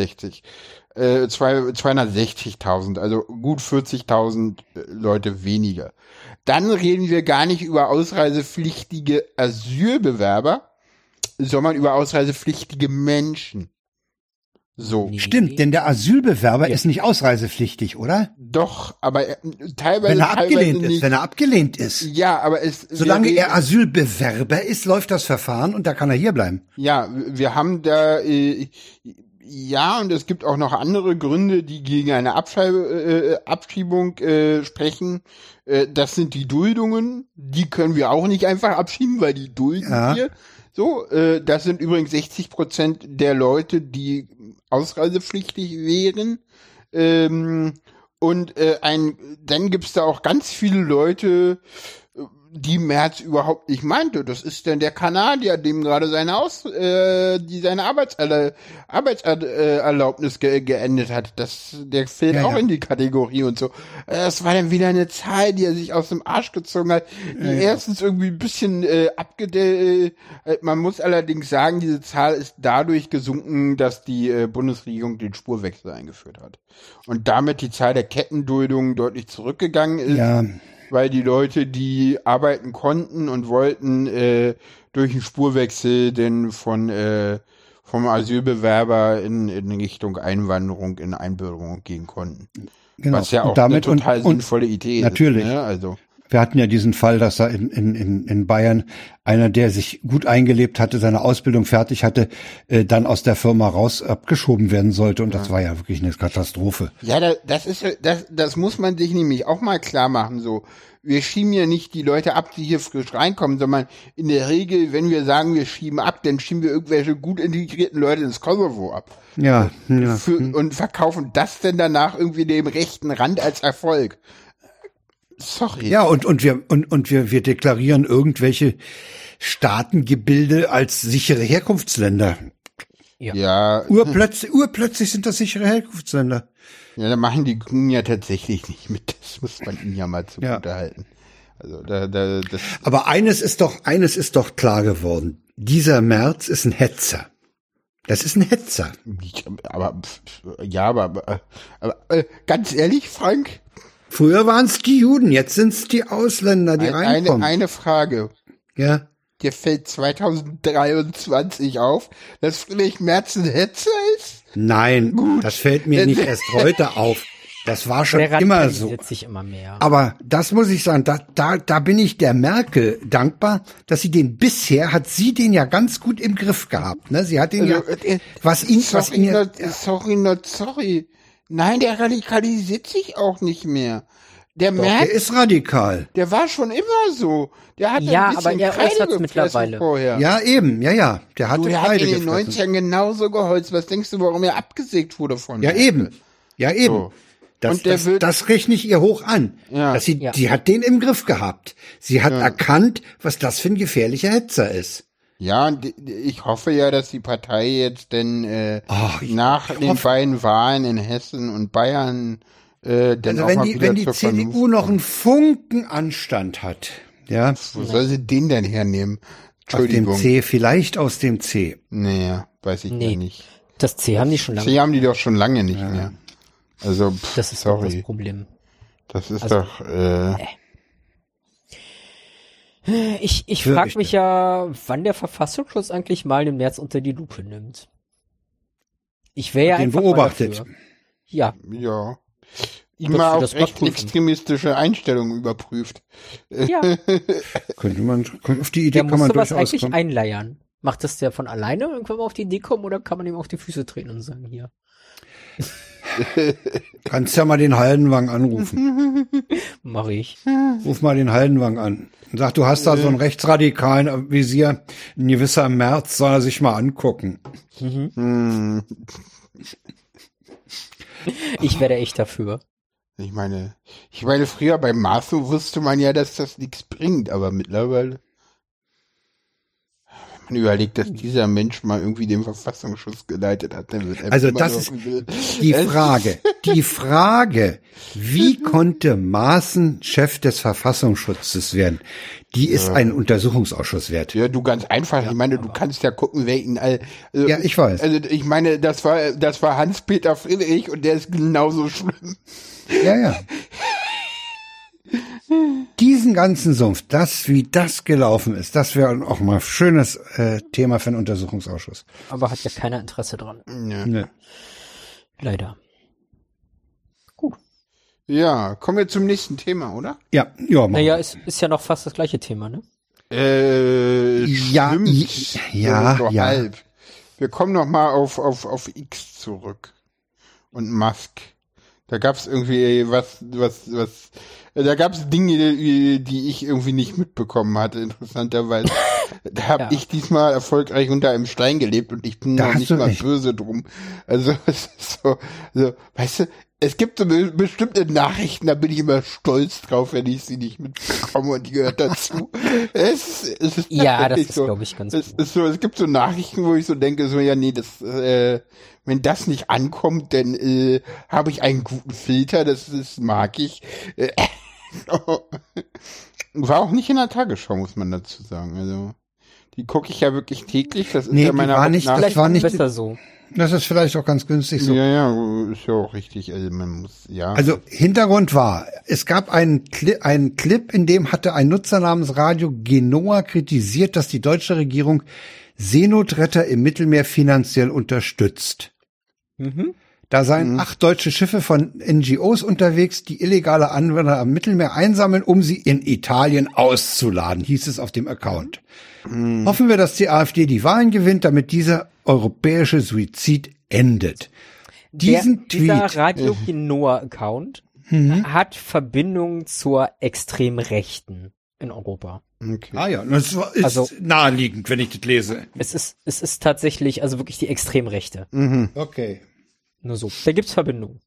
260.000, also gut 40.000 Leute weniger. Dann reden wir gar nicht über ausreisepflichtige Asylbewerber, sondern über ausreisepflichtige Menschen. So. Stimmt, denn der Asylbewerber ist nicht ausreisepflichtig, oder? Doch, aber teilweise wenn er abgelehnt ist. Ja, aber solange er Asylbewerber ist, läuft das Verfahren und da kann er hier bleiben. Ja, wir haben da und es gibt auch noch andere Gründe, die gegen eine Abschiebung sprechen. Das sind die Duldungen, die können wir auch nicht einfach abschieben, weil die dulden wir. So, das sind übrigens 60% der Leute, die ausreisepflichtig wären. Dann gibt's da auch ganz viele Leute, die Merz überhaupt nicht meinte. Das ist dann der Kanadier, dem gerade seine Arbeitserlaubnis geendet hat. Der fällt auch in die Kategorie und so. Das war dann wieder eine Zahl, die er sich aus dem Arsch gezogen hat, die erstens irgendwie ein bisschen abgedellt. Man muss allerdings sagen, diese Zahl ist dadurch gesunken, dass die Bundesregierung den Spurwechsel eingeführt hat. Und damit die Zahl der Kettenduldungen deutlich zurückgegangen ist. Ja. Weil die Leute, die arbeiten konnten und wollten, durch einen Spurwechsel denn vom Asylbewerber in Richtung Einwanderung, in Einbürgerung gehen konnten. Genau. Was ja auch damit eine total sinnvolle Idee natürlich. Ist. Natürlich. Ne? Also. Wir hatten ja diesen Fall, dass da in Bayern einer, der sich gut eingelebt hatte, seine Ausbildung fertig hatte, dann aus der Firma raus abgeschoben werden sollte. Und das war ja wirklich eine Katastrophe. Ja, das muss man sich nämlich auch mal klar machen, so. Wir schieben ja nicht die Leute ab, die hier frisch reinkommen, sondern in der Regel, wenn wir sagen, wir schieben ab, dann schieben wir irgendwelche gut integrierten Leute ins Kosovo ab. Ja. Und verkaufen das denn danach irgendwie dem rechten Rand als Erfolg. Sorry. Ja, und wir deklarieren irgendwelche Staatengebilde als sichere Herkunftsländer. Ja. Urplötzlich sind das sichere Herkunftsländer. Ja, da machen die Grünen ja tatsächlich nicht mit. Das muss man ihnen ja mal zugute halten. Also das. Aber eines ist doch klar geworden. Dieser Merz ist ein Hetzer. Das ist ein Hetzer. Aber ganz ehrlich, Frank. Früher waren es die Juden, jetzt sind es die Ausländer, die reinkommen. Eine Frage. Ja. Dir fällt 2023 auf, dass Friedrich Merz ein Hetzer ist? Nein, gut. Das fällt mir nicht erst heute auf. Das war schon immer so. Sich immer mehr. Aber das muss ich sagen, da bin ich der Merkel dankbar, dass sie hat sie den ja ganz gut im Griff gehabt. Ne? Sie hat den Sorry. Nein, der radikalisiert sich auch nicht mehr. Der ist radikal. Der war schon immer so. Der hat ein bisschen aber er äußert mittlerweile vorher. Ja, eben, ja. Der hat in den 90ern genauso geholzt. Was denkst du, warum er abgesägt wurde von Ja, eben. So. Das rechne ich ihr hoch an. Ja. Dass sie hat den im Griff gehabt. Sie hat erkannt, was das für ein gefährlicher Hetzer ist. Ja, und ich hoffe ja, dass die Partei jetzt denn nach den beiden Wahlen in Hessen und Bayern also wenn die CDU noch einen Funken Anstand hat, ja. Wo soll sie den denn hernehmen? Entschuldigung. Aus dem C, vielleicht aus dem C. Naja, weiß ich nicht. Das C haben die schon lange. C haben die doch schon lange nicht mehr. Also, das ist doch das Problem. Das ist doch, Ich frage mich ja, wann der Verfassungsschutz eigentlich mal den Merz unter die Lupe nimmt. Ich wäre ja einfach beobachtet. Mal dafür. Ja. Ja. Immer auf rechtsextremistische Einstellungen überprüft. Ja. Auf die Idee kann man durchaus eigentlich kommen. Einleiern. Macht das der von alleine irgendwann mal auf die Idee kommen oder kann man ihm auf die Füße treten und sagen, hier? Kannst ja mal den Haldenwang anrufen. Mach ich. Ruf mal den Haldenwang an. Und sag, du hast da so einen rechtsradikalen Visier, ein gewisser Merz, soll er sich mal angucken. Ich wäre echt dafür. Ich meine, früher bei Maso wusste man ja, dass das nichts bringt, aber mittlerweile, wenn man überlegt, dass dieser Mensch mal irgendwie den Verfassungsschutz geleitet hat, dann wird er also das ist die Frage. Die Frage, wie konnte Maaßen Chef des Verfassungsschutzes werden? Die ist ein Untersuchungsausschuss wert. Ja, du ganz einfach. Ich meine, du kannst ja gucken, wer ihn ja, ich weiß. Also ich meine, das war Hans-Peter Friedrich und der ist genauso schlimm. Ja. Diesen ganzen Sumpf, wie das gelaufen ist, das wäre auch mal ein schönes Thema für einen Untersuchungsausschuss. Aber hat ja keiner Interesse dran. Ja. Nee. Leider. Gut. Ja, kommen wir zum nächsten Thema, oder? Ja. Naja, ist ja noch fast das gleiche Thema, ne? Ja. Halb. Wir kommen noch mal auf X zurück. Und Musk. Da gab's irgendwie da gab's Dinge, die ich irgendwie nicht mitbekommen hatte, interessanterweise. Da habe ich diesmal erfolgreich unter einem Stein gelebt und ich bin Da noch hast nicht du mal recht. böse drum. Also, es ist so, weißt du, es gibt so bestimmte Nachrichten, da bin ich immer stolz drauf, wenn ich sie nicht mitbekomme und die gehört dazu. Es ist Ja, das tatsächlich ist, so. glaube ich, ganz Es gut. ist so, es gibt so Nachrichten, wo ich so denke, so, ja, nee, wenn das nicht ankommt, dann habe ich einen guten Filter, das mag ich. War auch nicht in der Tagesschau, muss man dazu sagen. Also, die gucke ich ja wirklich täglich. Das ist Nee, ja die meine war nicht- Hauptnachricht. das war nicht- besser so. Das ist vielleicht auch ganz günstig so. Ja, ja, ist ja auch richtig. Also, man muss, ja. Also Hintergrund war, es gab einen Clip, in dem hatte ein Nutzer namens Radio Genoa kritisiert, dass die deutsche Regierung Seenotretter im Mittelmeer finanziell unterstützt. Mhm. Da seien 8 deutsche Schiffe von NGOs unterwegs, die illegale Anwohner am Mittelmeer einsammeln, um sie in Italien auszuladen, hieß es auf dem Account. Hoffen wir, dass die AfD die Wahlen gewinnt, damit dieser europäische Suizid endet. Diesen Dieser Tweet, Radio Genoa-Account hat Verbindung zur Extremrechten in Europa. Okay. ja, das ist Also- naheliegend, wenn ich das lese. Es ist tatsächlich, also wirklich die Extremrechte. Okay. Nur so. Da gibt's Verbindung.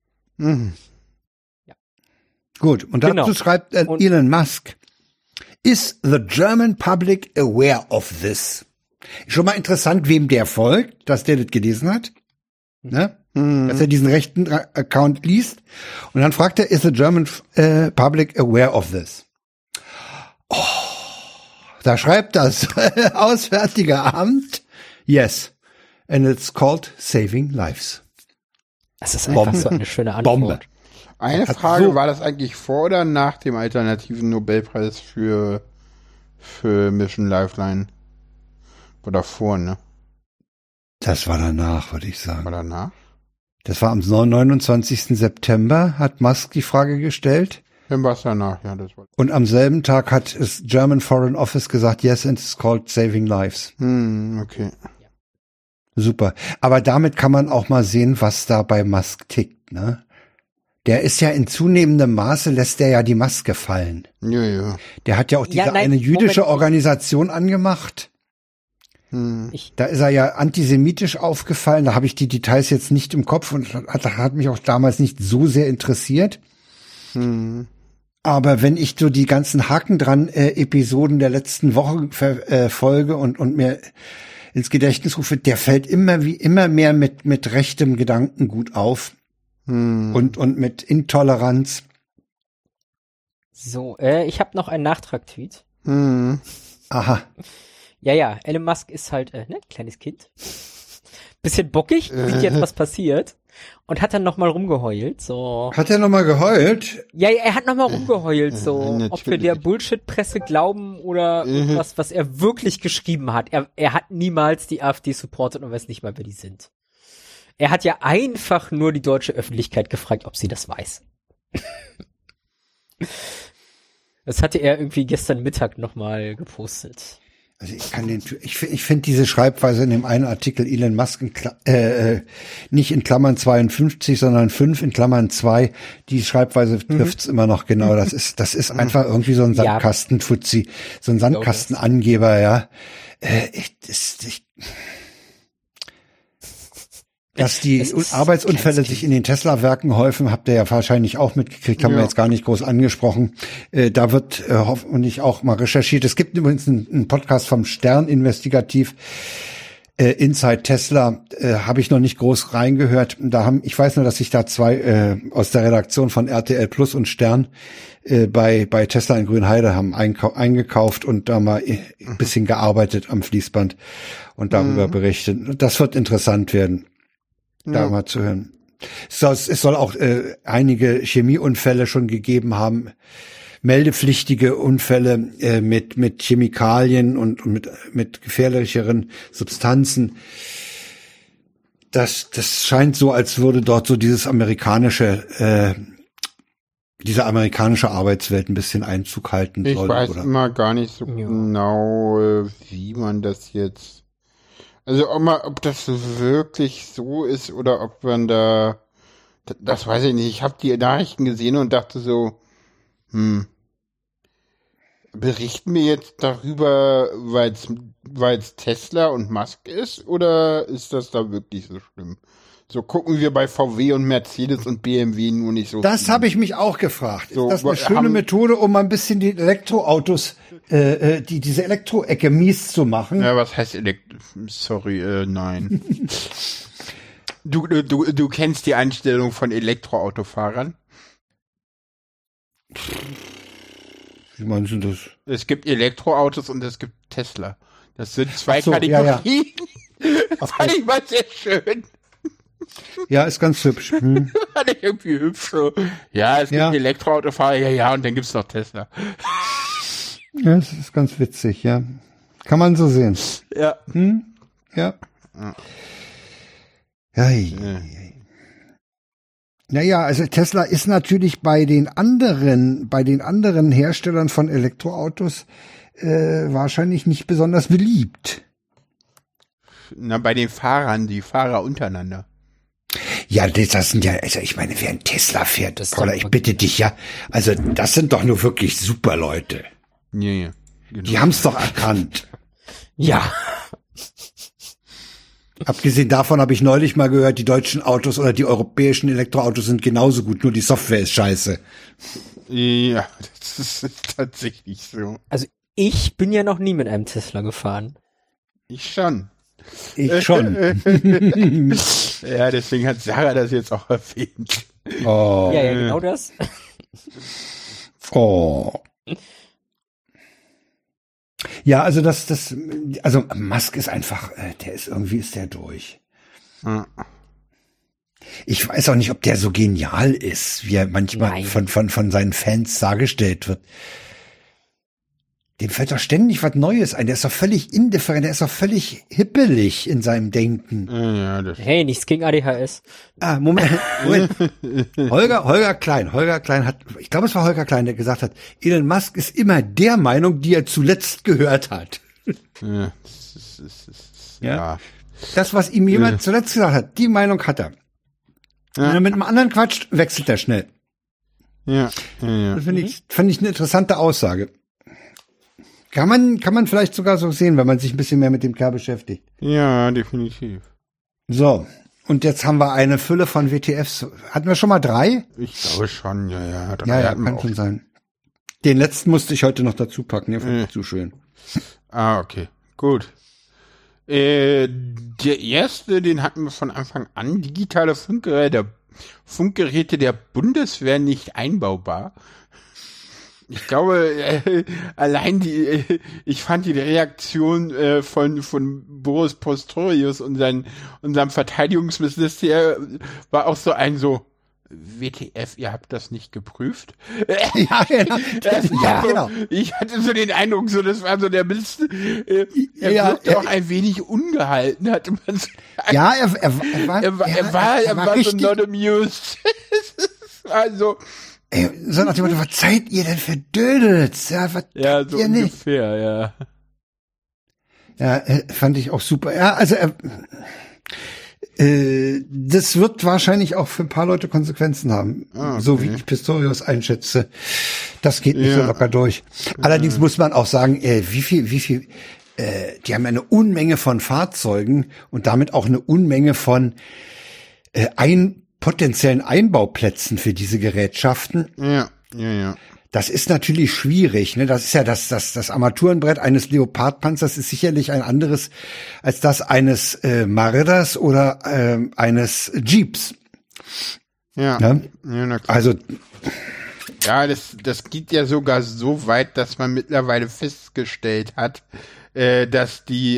Gut, und dazu Genau. schreibt Und- Elon Musk, is the German public aware of this? Schon mal interessant, wem der folgt, dass der das gelesen hat, ne? Dass er diesen rechten Account liest. Und dann fragt er, is the German public aware of this? Oh, da schreibt das Auswärtige Amt, yes, and it's called saving lives. Das ist einfach Bombe. so eine schöne Antwort. Bombe. Eine Hat Frage, so- war das eigentlich vor oder nach dem alternativen Nobelpreis für Mission Lifeline? Oder vor, ne? Das war danach, würde ich sagen. War danach? Das war am 29. September, hat Musk die Frage gestellt. Dann war es danach, ja, das war. Und am selben Tag hat das German Foreign Office gesagt, yes, and it's called saving lives. Okay. Super. Aber damit kann man auch mal sehen, was da bei Musk tickt, ne? Der ist ja in zunehmendem Maße, lässt der ja die Maske fallen. Ja. Der hat ja auch diese Ja, nein, eine jüdische Moment. Organisation angemacht. Da ist er ja antisemitisch aufgefallen. Da habe ich die Details jetzt nicht im Kopf und hat mich auch damals nicht so sehr interessiert. Aber wenn ich so die ganzen Haken dran Episoden der letzten Woche verfolge und mir ins Gedächtnis rufe, der fällt immer mehr mit rechtem Gedankengut auf und mit Intoleranz. So, ich habe noch einen Nachtrag-Tweet. Aha. Ja, Elon Musk ist halt, ne, kleines Kind. Bisschen bockig, sieht jetzt, was passiert. Und hat dann nochmal rumgeheult, so. Hat er nochmal geheult? Ja, er hat nochmal rumgeheult, so. Ob wir natürlich. der Bullshit-Presse glauben oder irgendwas, was er wirklich geschrieben hat. Er hat niemals die AfD supportet und weiß nicht mal, wer die sind. Er hat ja einfach nur die deutsche Öffentlichkeit gefragt, ob sie das weiß. Das hatte er irgendwie gestern Mittag nochmal gepostet. Also ich finde diese Schreibweise in dem einen Artikel Elon Musk nicht in Klammern 52, sondern 5 in Klammern 2. Die Schreibweise trifft's immer noch genau. Das ist einfach irgendwie so ein Ja. Sandkastenfuzzi, so ein Sandkastenangeber, ja. Dass die Es ist Arbeitsunfälle kleines sich in den Tesla-Werken häufen, habt ihr ja wahrscheinlich auch mitgekriegt, haben wir jetzt gar nicht groß angesprochen. Da wird hoffentlich auch mal recherchiert. Es gibt übrigens einen Podcast vom Stern investigativ, Inside Tesla, habe ich noch nicht groß reingehört. Ich weiß nur, dass sich da zwei aus der Redaktion von RTL Plus und Stern bei Tesla in Grünheide haben eingekauft und da mal ein bisschen gearbeitet am Fließband und darüber berichtet. Das wird interessant werden. Da mal zu hören. Es soll auch einige Chemieunfälle schon gegeben haben, meldepflichtige Unfälle mit Chemikalien und mit gefährlicheren Substanzen. Das scheint so, als würde dort so diese amerikanische Arbeitswelt ein bisschen Einzug halten Ich soll. weiß Oder? immer gar nicht so genau, wie man das jetzt. Also ob das wirklich so ist oder ob man das weiß ich nicht. Ich habe die Nachrichten gesehen und dachte so, berichten wir jetzt darüber, weil es Tesla und Musk ist, oder ist das da wirklich so schlimm? So gucken wir bei VW und Mercedes und BMW nur nicht so. Das habe ich mich auch gefragt. So, ist das eine schöne Methode, um mal ein bisschen die Elektroautos, diese Elektroecke mies zu machen? Ja, was heißt nein. Du kennst die Einstellung von Elektroautofahrern? Wie meinst du das? Es gibt Elektroautos und es gibt Tesla. Das sind zwei Ach so, Kategorien. Ja. Das fand ich mal sehr schön. Ja, ist ganz hübsch. Fand ich irgendwie hübsch so. Ja, es gibt Elektroautofahrer, ja, und dann gibt's noch Tesla. Ja, das ist ganz witzig, ja. Kann man so sehen. Ja. Ja. Naja, also Tesla ist natürlich bei den anderen Herstellern von Elektroautos wahrscheinlich nicht besonders beliebt. Na, bei den Fahrern, die Fahrer untereinander. Ja, das sind ja, also ich meine, wer ein Tesla fährt, Paula, ich bitte dich, ja. Also das sind doch nur wirklich super Leute. Ja, genau. Die haben's doch erkannt. Ja. Abgesehen davon habe ich neulich mal gehört, die deutschen Autos oder die europäischen Elektroautos sind genauso gut, nur die Software ist scheiße. Ja, das ist tatsächlich so. Also ich bin ja noch nie mit einem Tesla gefahren. Ich schon. Ich schon. Ja, deswegen hat Sarah das jetzt auch erwähnt. Oh. Ja, genau das. Oh. Ja, also also Musk ist einfach, ist der durch. Ja. Ich weiß auch nicht, ob der so genial ist, wie er manchmal von seinen Fans dargestellt wird. Dem fällt doch ständig was Neues ein. Der ist doch völlig indifferent, der ist doch völlig hippelig in seinem Denken. Ja, hey, nichts gegen ADHS. Moment. Holger Klein hat, ich glaube, es war Holger Klein, der gesagt hat, Elon Musk ist immer der Meinung, die er zuletzt gehört hat. Ja. Das, was ihm jemand zuletzt gesagt hat, die Meinung hat er. Wenn er mit einem anderen quatscht, wechselt er schnell. Ja. Das finde ich eine interessante Aussage. Kann man vielleicht sogar so sehen, wenn man sich ein bisschen mehr mit dem Kerl beschäftigt. Ja, definitiv. So. Und jetzt haben wir eine Fülle von WTFs. Hatten wir schon mal 3? Ich glaube schon, ja. 3 Ja, kann schon sein. Den letzten musste ich heute noch dazu packen, der fand ich zu schön. Okay. Gut. Der erste, den hatten wir von Anfang an. Digitale Funkgeräte der Bundeswehr nicht einbaubar. Ich glaube, allein ich fand die Reaktion von Boris Pistorius und unserem Verteidigungsminister war auch so WTF, ihr habt das nicht geprüft? Ja, genau. Genau. Ich hatte so den Eindruck, das war so der Mist. Er wirkte auch ein wenig ungehalten, hatte man so. Ja, er war so not amused. Also. So nach dem Motto, was seid ihr denn für Dödels? Ja, so ungefähr, ja. Ja, fand ich auch super. Ja, also das wird wahrscheinlich auch für ein paar Leute Konsequenzen haben. Okay. So wie ich Pistorius einschätze. Das geht nicht so locker durch. Allerdings muss man auch sagen, wie viel, die haben eine Unmenge von Fahrzeugen und damit auch eine Unmenge von potenziellen Einbauplätzen für diese Gerätschaften. Ja. Das ist natürlich schwierig, ne? Das ist ja das Armaturenbrett eines Leopardpanzers ist sicherlich ein anderes als das eines Marders oder eines Jeeps. Ja. Ne? Ja, na klar. Also ja, das geht ja sogar so weit, dass man mittlerweile festgestellt hat, dass die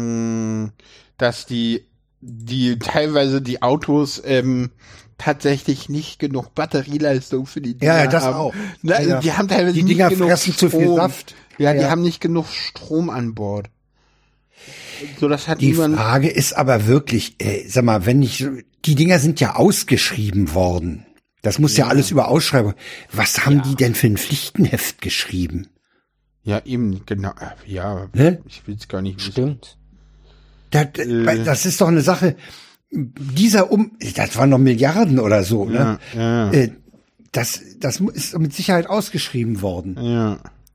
teilweise die Autos tatsächlich nicht genug Batterieleistung für die Dinger haben. Ja, das haben. auch. Na, ja. Die haben teilweise die nicht Dinger genug fressen Strom. zu viel Saft. Ja, die haben nicht genug Strom an Bord. So, das hat die Frage ist aber wirklich, sag mal, die Dinger sind ja ausgeschrieben worden. Das muss ja alles über Ausschreibung. Was haben die denn für ein Pflichtenheft geschrieben? Ja, eben, genau. Ja, ne? Ich will es gar nicht wissen. Stimmt. Das ist doch eine Sache, das waren noch Milliarden oder so, ne? Ja. Das ist mit Sicherheit ausgeschrieben worden. Ja.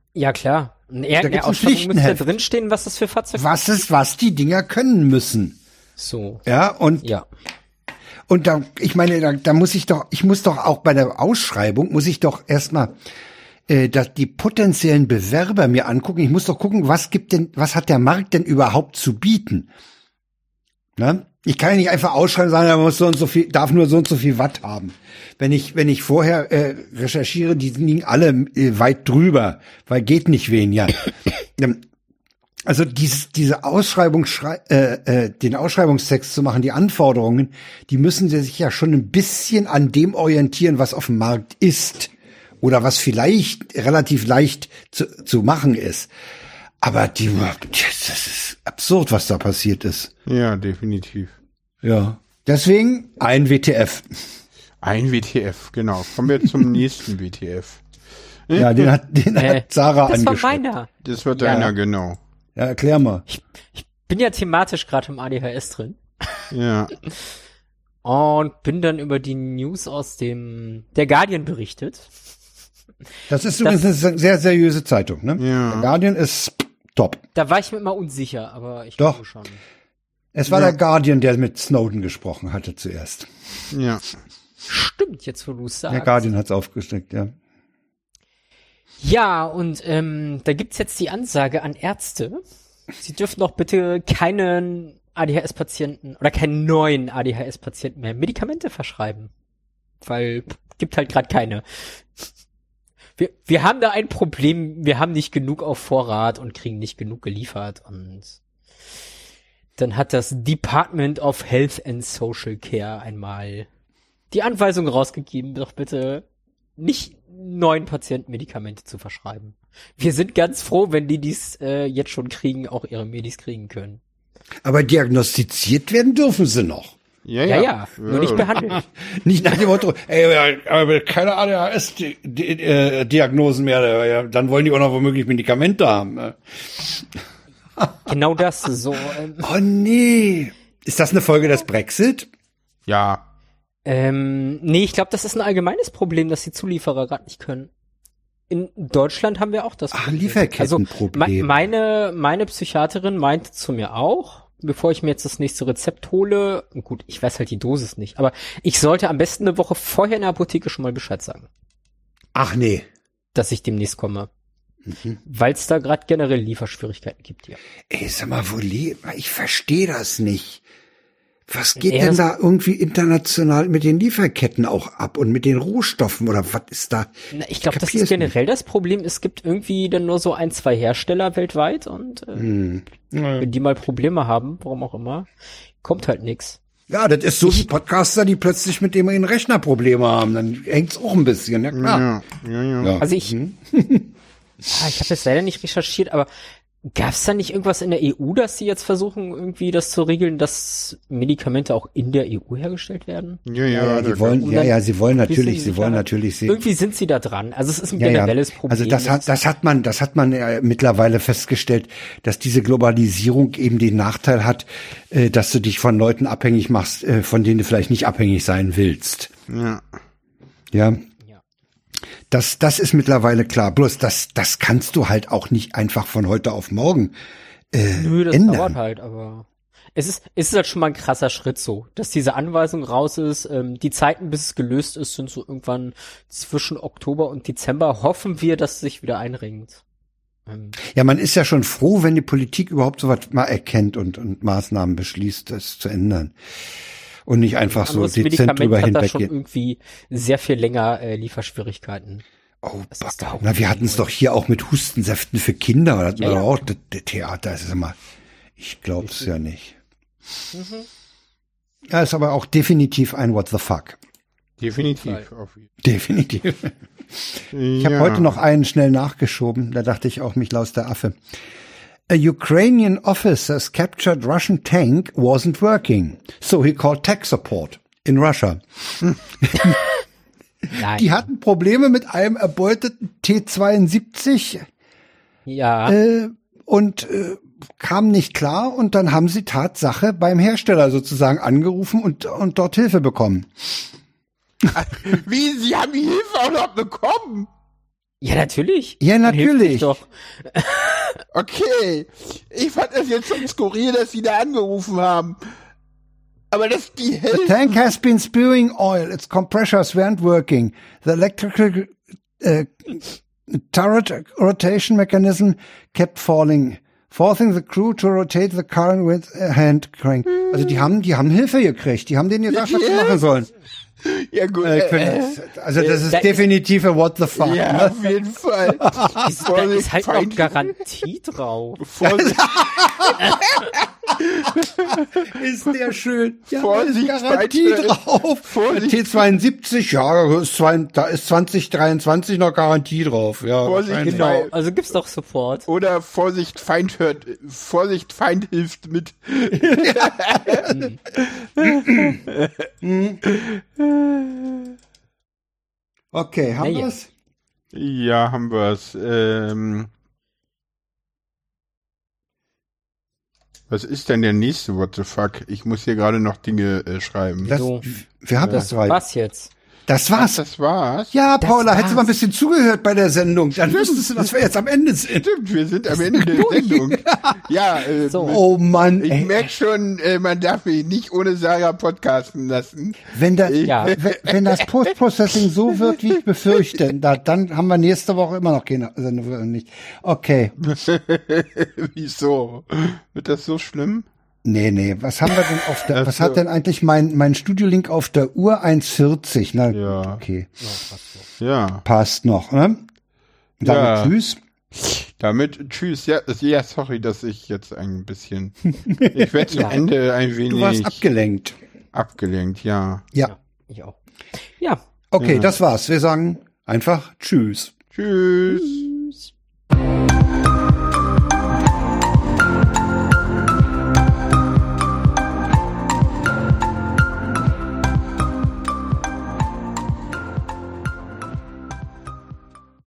Ja, klar. In irgendeiner gibt's ein Ausschreibung müsste da Pflichtenheft. drinstehen, was das für Fahrzeuge Was die Dinger können müssen. So. Ja, und da, ich meine, da muss ich muss doch auch bei der Ausschreibung, muss ich doch erstmal die potenziellen Bewerber mir angucken. Ich muss doch gucken, was hat der Markt denn überhaupt zu bieten? Ne? Ich kann ja nicht einfach ausschreiben und sagen, er muss so und so viel, darf nur so und so viel Watt haben. Wenn ich vorher recherchiere, die liegen alle weit drüber, weil geht nicht weniger. Also diese Ausschreibung, den Ausschreibungstext zu machen, die Anforderungen, die müssen sich ja schon ein bisschen an dem orientieren, was auf dem Markt ist oder was vielleicht relativ leicht zu machen ist. Aber das ist absurd, was da passiert ist. Ja, definitiv. Ja. Deswegen ein WTF. Ein WTF, genau. Kommen wir zum nächsten WTF. Ja, den hat Sarah das angeschaut. war meiner. Das wird deiner, genau. Ja, erklär mal. Ich bin ja thematisch gerade im ADHS drin. Ja. Und bin dann über die News aus der Guardian berichtet. Das ist übrigens eine sehr seriöse Zeitung, ne? Ja. Der Guardian ist top. Da war ich mir immer unsicher, aber ich Doch. glaube schon. Es war der Guardian, der mit Snowden gesprochen hatte zuerst. Ja. Stimmt, jetzt wo du es sagst. Der Guardian hat's aufgesteckt, ja. Ja, und da gibt's jetzt die Ansage an Ärzte, sie dürfen doch bitte keinen ADHS-Patienten oder keinen neuen ADHS-Patienten mehr Medikamente verschreiben. Weil gibt halt gerade keine. Wir haben da ein Problem, wir haben nicht genug auf Vorrat und kriegen nicht genug geliefert. Und dann hat das Department of Health and Social Care einmal die Anweisung rausgegeben, doch bitte nicht neuen Patienten Medikamente zu verschreiben. Wir sind ganz froh, wenn die dies jetzt schon kriegen, auch ihre Medis kriegen können. Aber diagnostiziert werden dürfen sie noch. Ja, nur nicht behandelt. Nicht nach dem Motto, aber keine ADHS-Diagnosen mehr, dann wollen die auch noch womöglich Medikamente haben. Genau das, so. Oh nee. Ist das eine Folge des Brexit? Ja. Nee, ich glaube, das ist ein allgemeines Problem, dass die Zulieferer gerade nicht können. In Deutschland haben wir auch das Problem. Lieferkettenproblem. Also meine Psychiaterin meinte zu mir auch, bevor ich mir jetzt das nächste Rezept hole, gut, ich weiß halt die Dosis nicht, aber ich sollte am besten eine Woche vorher in der Apotheke schon mal Bescheid sagen. Ach nee. Dass ich demnächst komme. Weil es da gerade generell Lieferschwierigkeiten gibt, ja. Ey, sag mal, ich verstehe das nicht. Was geht denn da irgendwie international mit den Lieferketten auch ab und mit den Rohstoffen oder was ist da? Na, ich glaube, das ist generell das Problem. Es gibt irgendwie dann nur so 1, 2 Hersteller weltweit und wenn die mal Probleme haben, warum auch immer, kommt halt nix. Ja, das ist so wie Podcaster, die plötzlich mit dem ihren Rechner Probleme haben. Dann hängt's auch ein bisschen, ja klar. Ja. Also ich habe jetzt leider nicht recherchiert, aber gab's da nicht irgendwas in der EU, dass sie jetzt versuchen, irgendwie das zu regeln, dass Medikamente auch in der EU hergestellt werden? Ja, sie wollen natürlich sehen. Irgendwie sind sie da dran. Also es ist ein generelles Problem. Also das hat man mittlerweile festgestellt, dass diese Globalisierung eben den Nachteil hat, dass du dich von Leuten abhängig machst, von denen du vielleicht nicht abhängig sein willst. Ja. Das ist mittlerweile klar. Bloß das kannst du halt auch nicht einfach von heute auf morgen Nö, das ändern. dauert halt, aber es ist halt schon mal ein krasser Schritt so, dass diese Anweisung raus ist. Die Zeiten, bis es gelöst ist, sind so irgendwann zwischen Oktober und Dezember. Hoffen wir, dass es sich wieder einringt. Ja, man ist ja schon froh, wenn die Politik überhaupt sowas mal erkennt und Maßnahmen beschließt, das zu ändern. Und nicht einfach so dezent drüber hinweggehen. Hat da schon irgendwie sehr viel länger Lieferschwierigkeiten. Oh, na, wir hatten es doch hier auch mit Hustensäften für Kinder. Oder ja. Auch das Theater. Das ist immer, ich glaub's ja nicht. Ja, ist aber auch definitiv ein What the fuck. Definitiv. Definitiv. Ich habe heute noch einen schnell nachgeschoben. Da dachte ich auch, mich laust der Affe. A Ukrainian officer's captured Russian tank wasn't working, so he called tech support in Russia. Die hatten Probleme mit einem erbeuteten T-72 und kamen nicht klar und dann haben sie Tatsache beim Hersteller sozusagen angerufen und dort Hilfe bekommen. Wie? Sie haben die Hilfe auch noch bekommen? Ja, natürlich. Ja, Man hilft natürlich. sich doch. Okay, ich fand das jetzt schon skurril, dass sie da angerufen haben. Aber das die The Hälfte. tank has been spewing oil. Its compressors weren't working. The electrical turret rotation mechanism kept falling, forcing the crew to rotate the car with a hand crank. Also die haben Hilfe gekriegt. Die haben denen gesagt, was sie machen sollen. Ja gut. Also das ist definitiv ein What the fuck. Ja, Ne? auf jeden Fall. Da ist halt noch Garantie drauf. Vorsicht, Ist der schön. Ja, Vorsicht, da ist Garantie Feindstöße. drauf. Vorsicht. T72, ja, da ist 2023 noch Garantie drauf. Ja, Vorsicht, wahrscheinlich. Genau, also gibt's doch sofort. oder Vorsicht, Feind hilft mit. Okay, haben Ja. wir's? Ja, haben wir's. Was ist denn der nächste What the fuck? Ich muss hier gerade noch Dinge schreiben. So. Wir haben das drei. Was jetzt? Das war's. Das war's? Ja, Paula, war's. hättest du mal ein bisschen zugehört bei der Sendung, dann wüsstest du, dass wir jetzt am Ende sind. Stimmt, wir sind am Ende der Sendung. Ja, So. Oh Mann, ich ey. merke schon, man darf mich nicht ohne Sarah podcasten lassen. Wenn das, Ja. wenn das Post-Processing so wird, wie ich befürchte, dann haben wir nächste Woche immer noch keine Sendung. Nicht. Okay. Wieso? Wird das so schlimm? Nee, was haben wir denn auf der, was so. hat denn eigentlich mein Studiolink auf der Uhr 1,40? Na Ja. gut, okay. Ja. Passt noch, ne? Und damit Ja. tschüss. Damit tschüss. Ja, sorry, dass ich jetzt ein bisschen. Ich werde zum Ja. Ende ein wenig Du warst abgelenkt. abgelenkt, ja. Ja. Ich auch. Ja. Okay, Ja. das war's. Wir sagen einfach tschüss. Tschüss. Tschüss.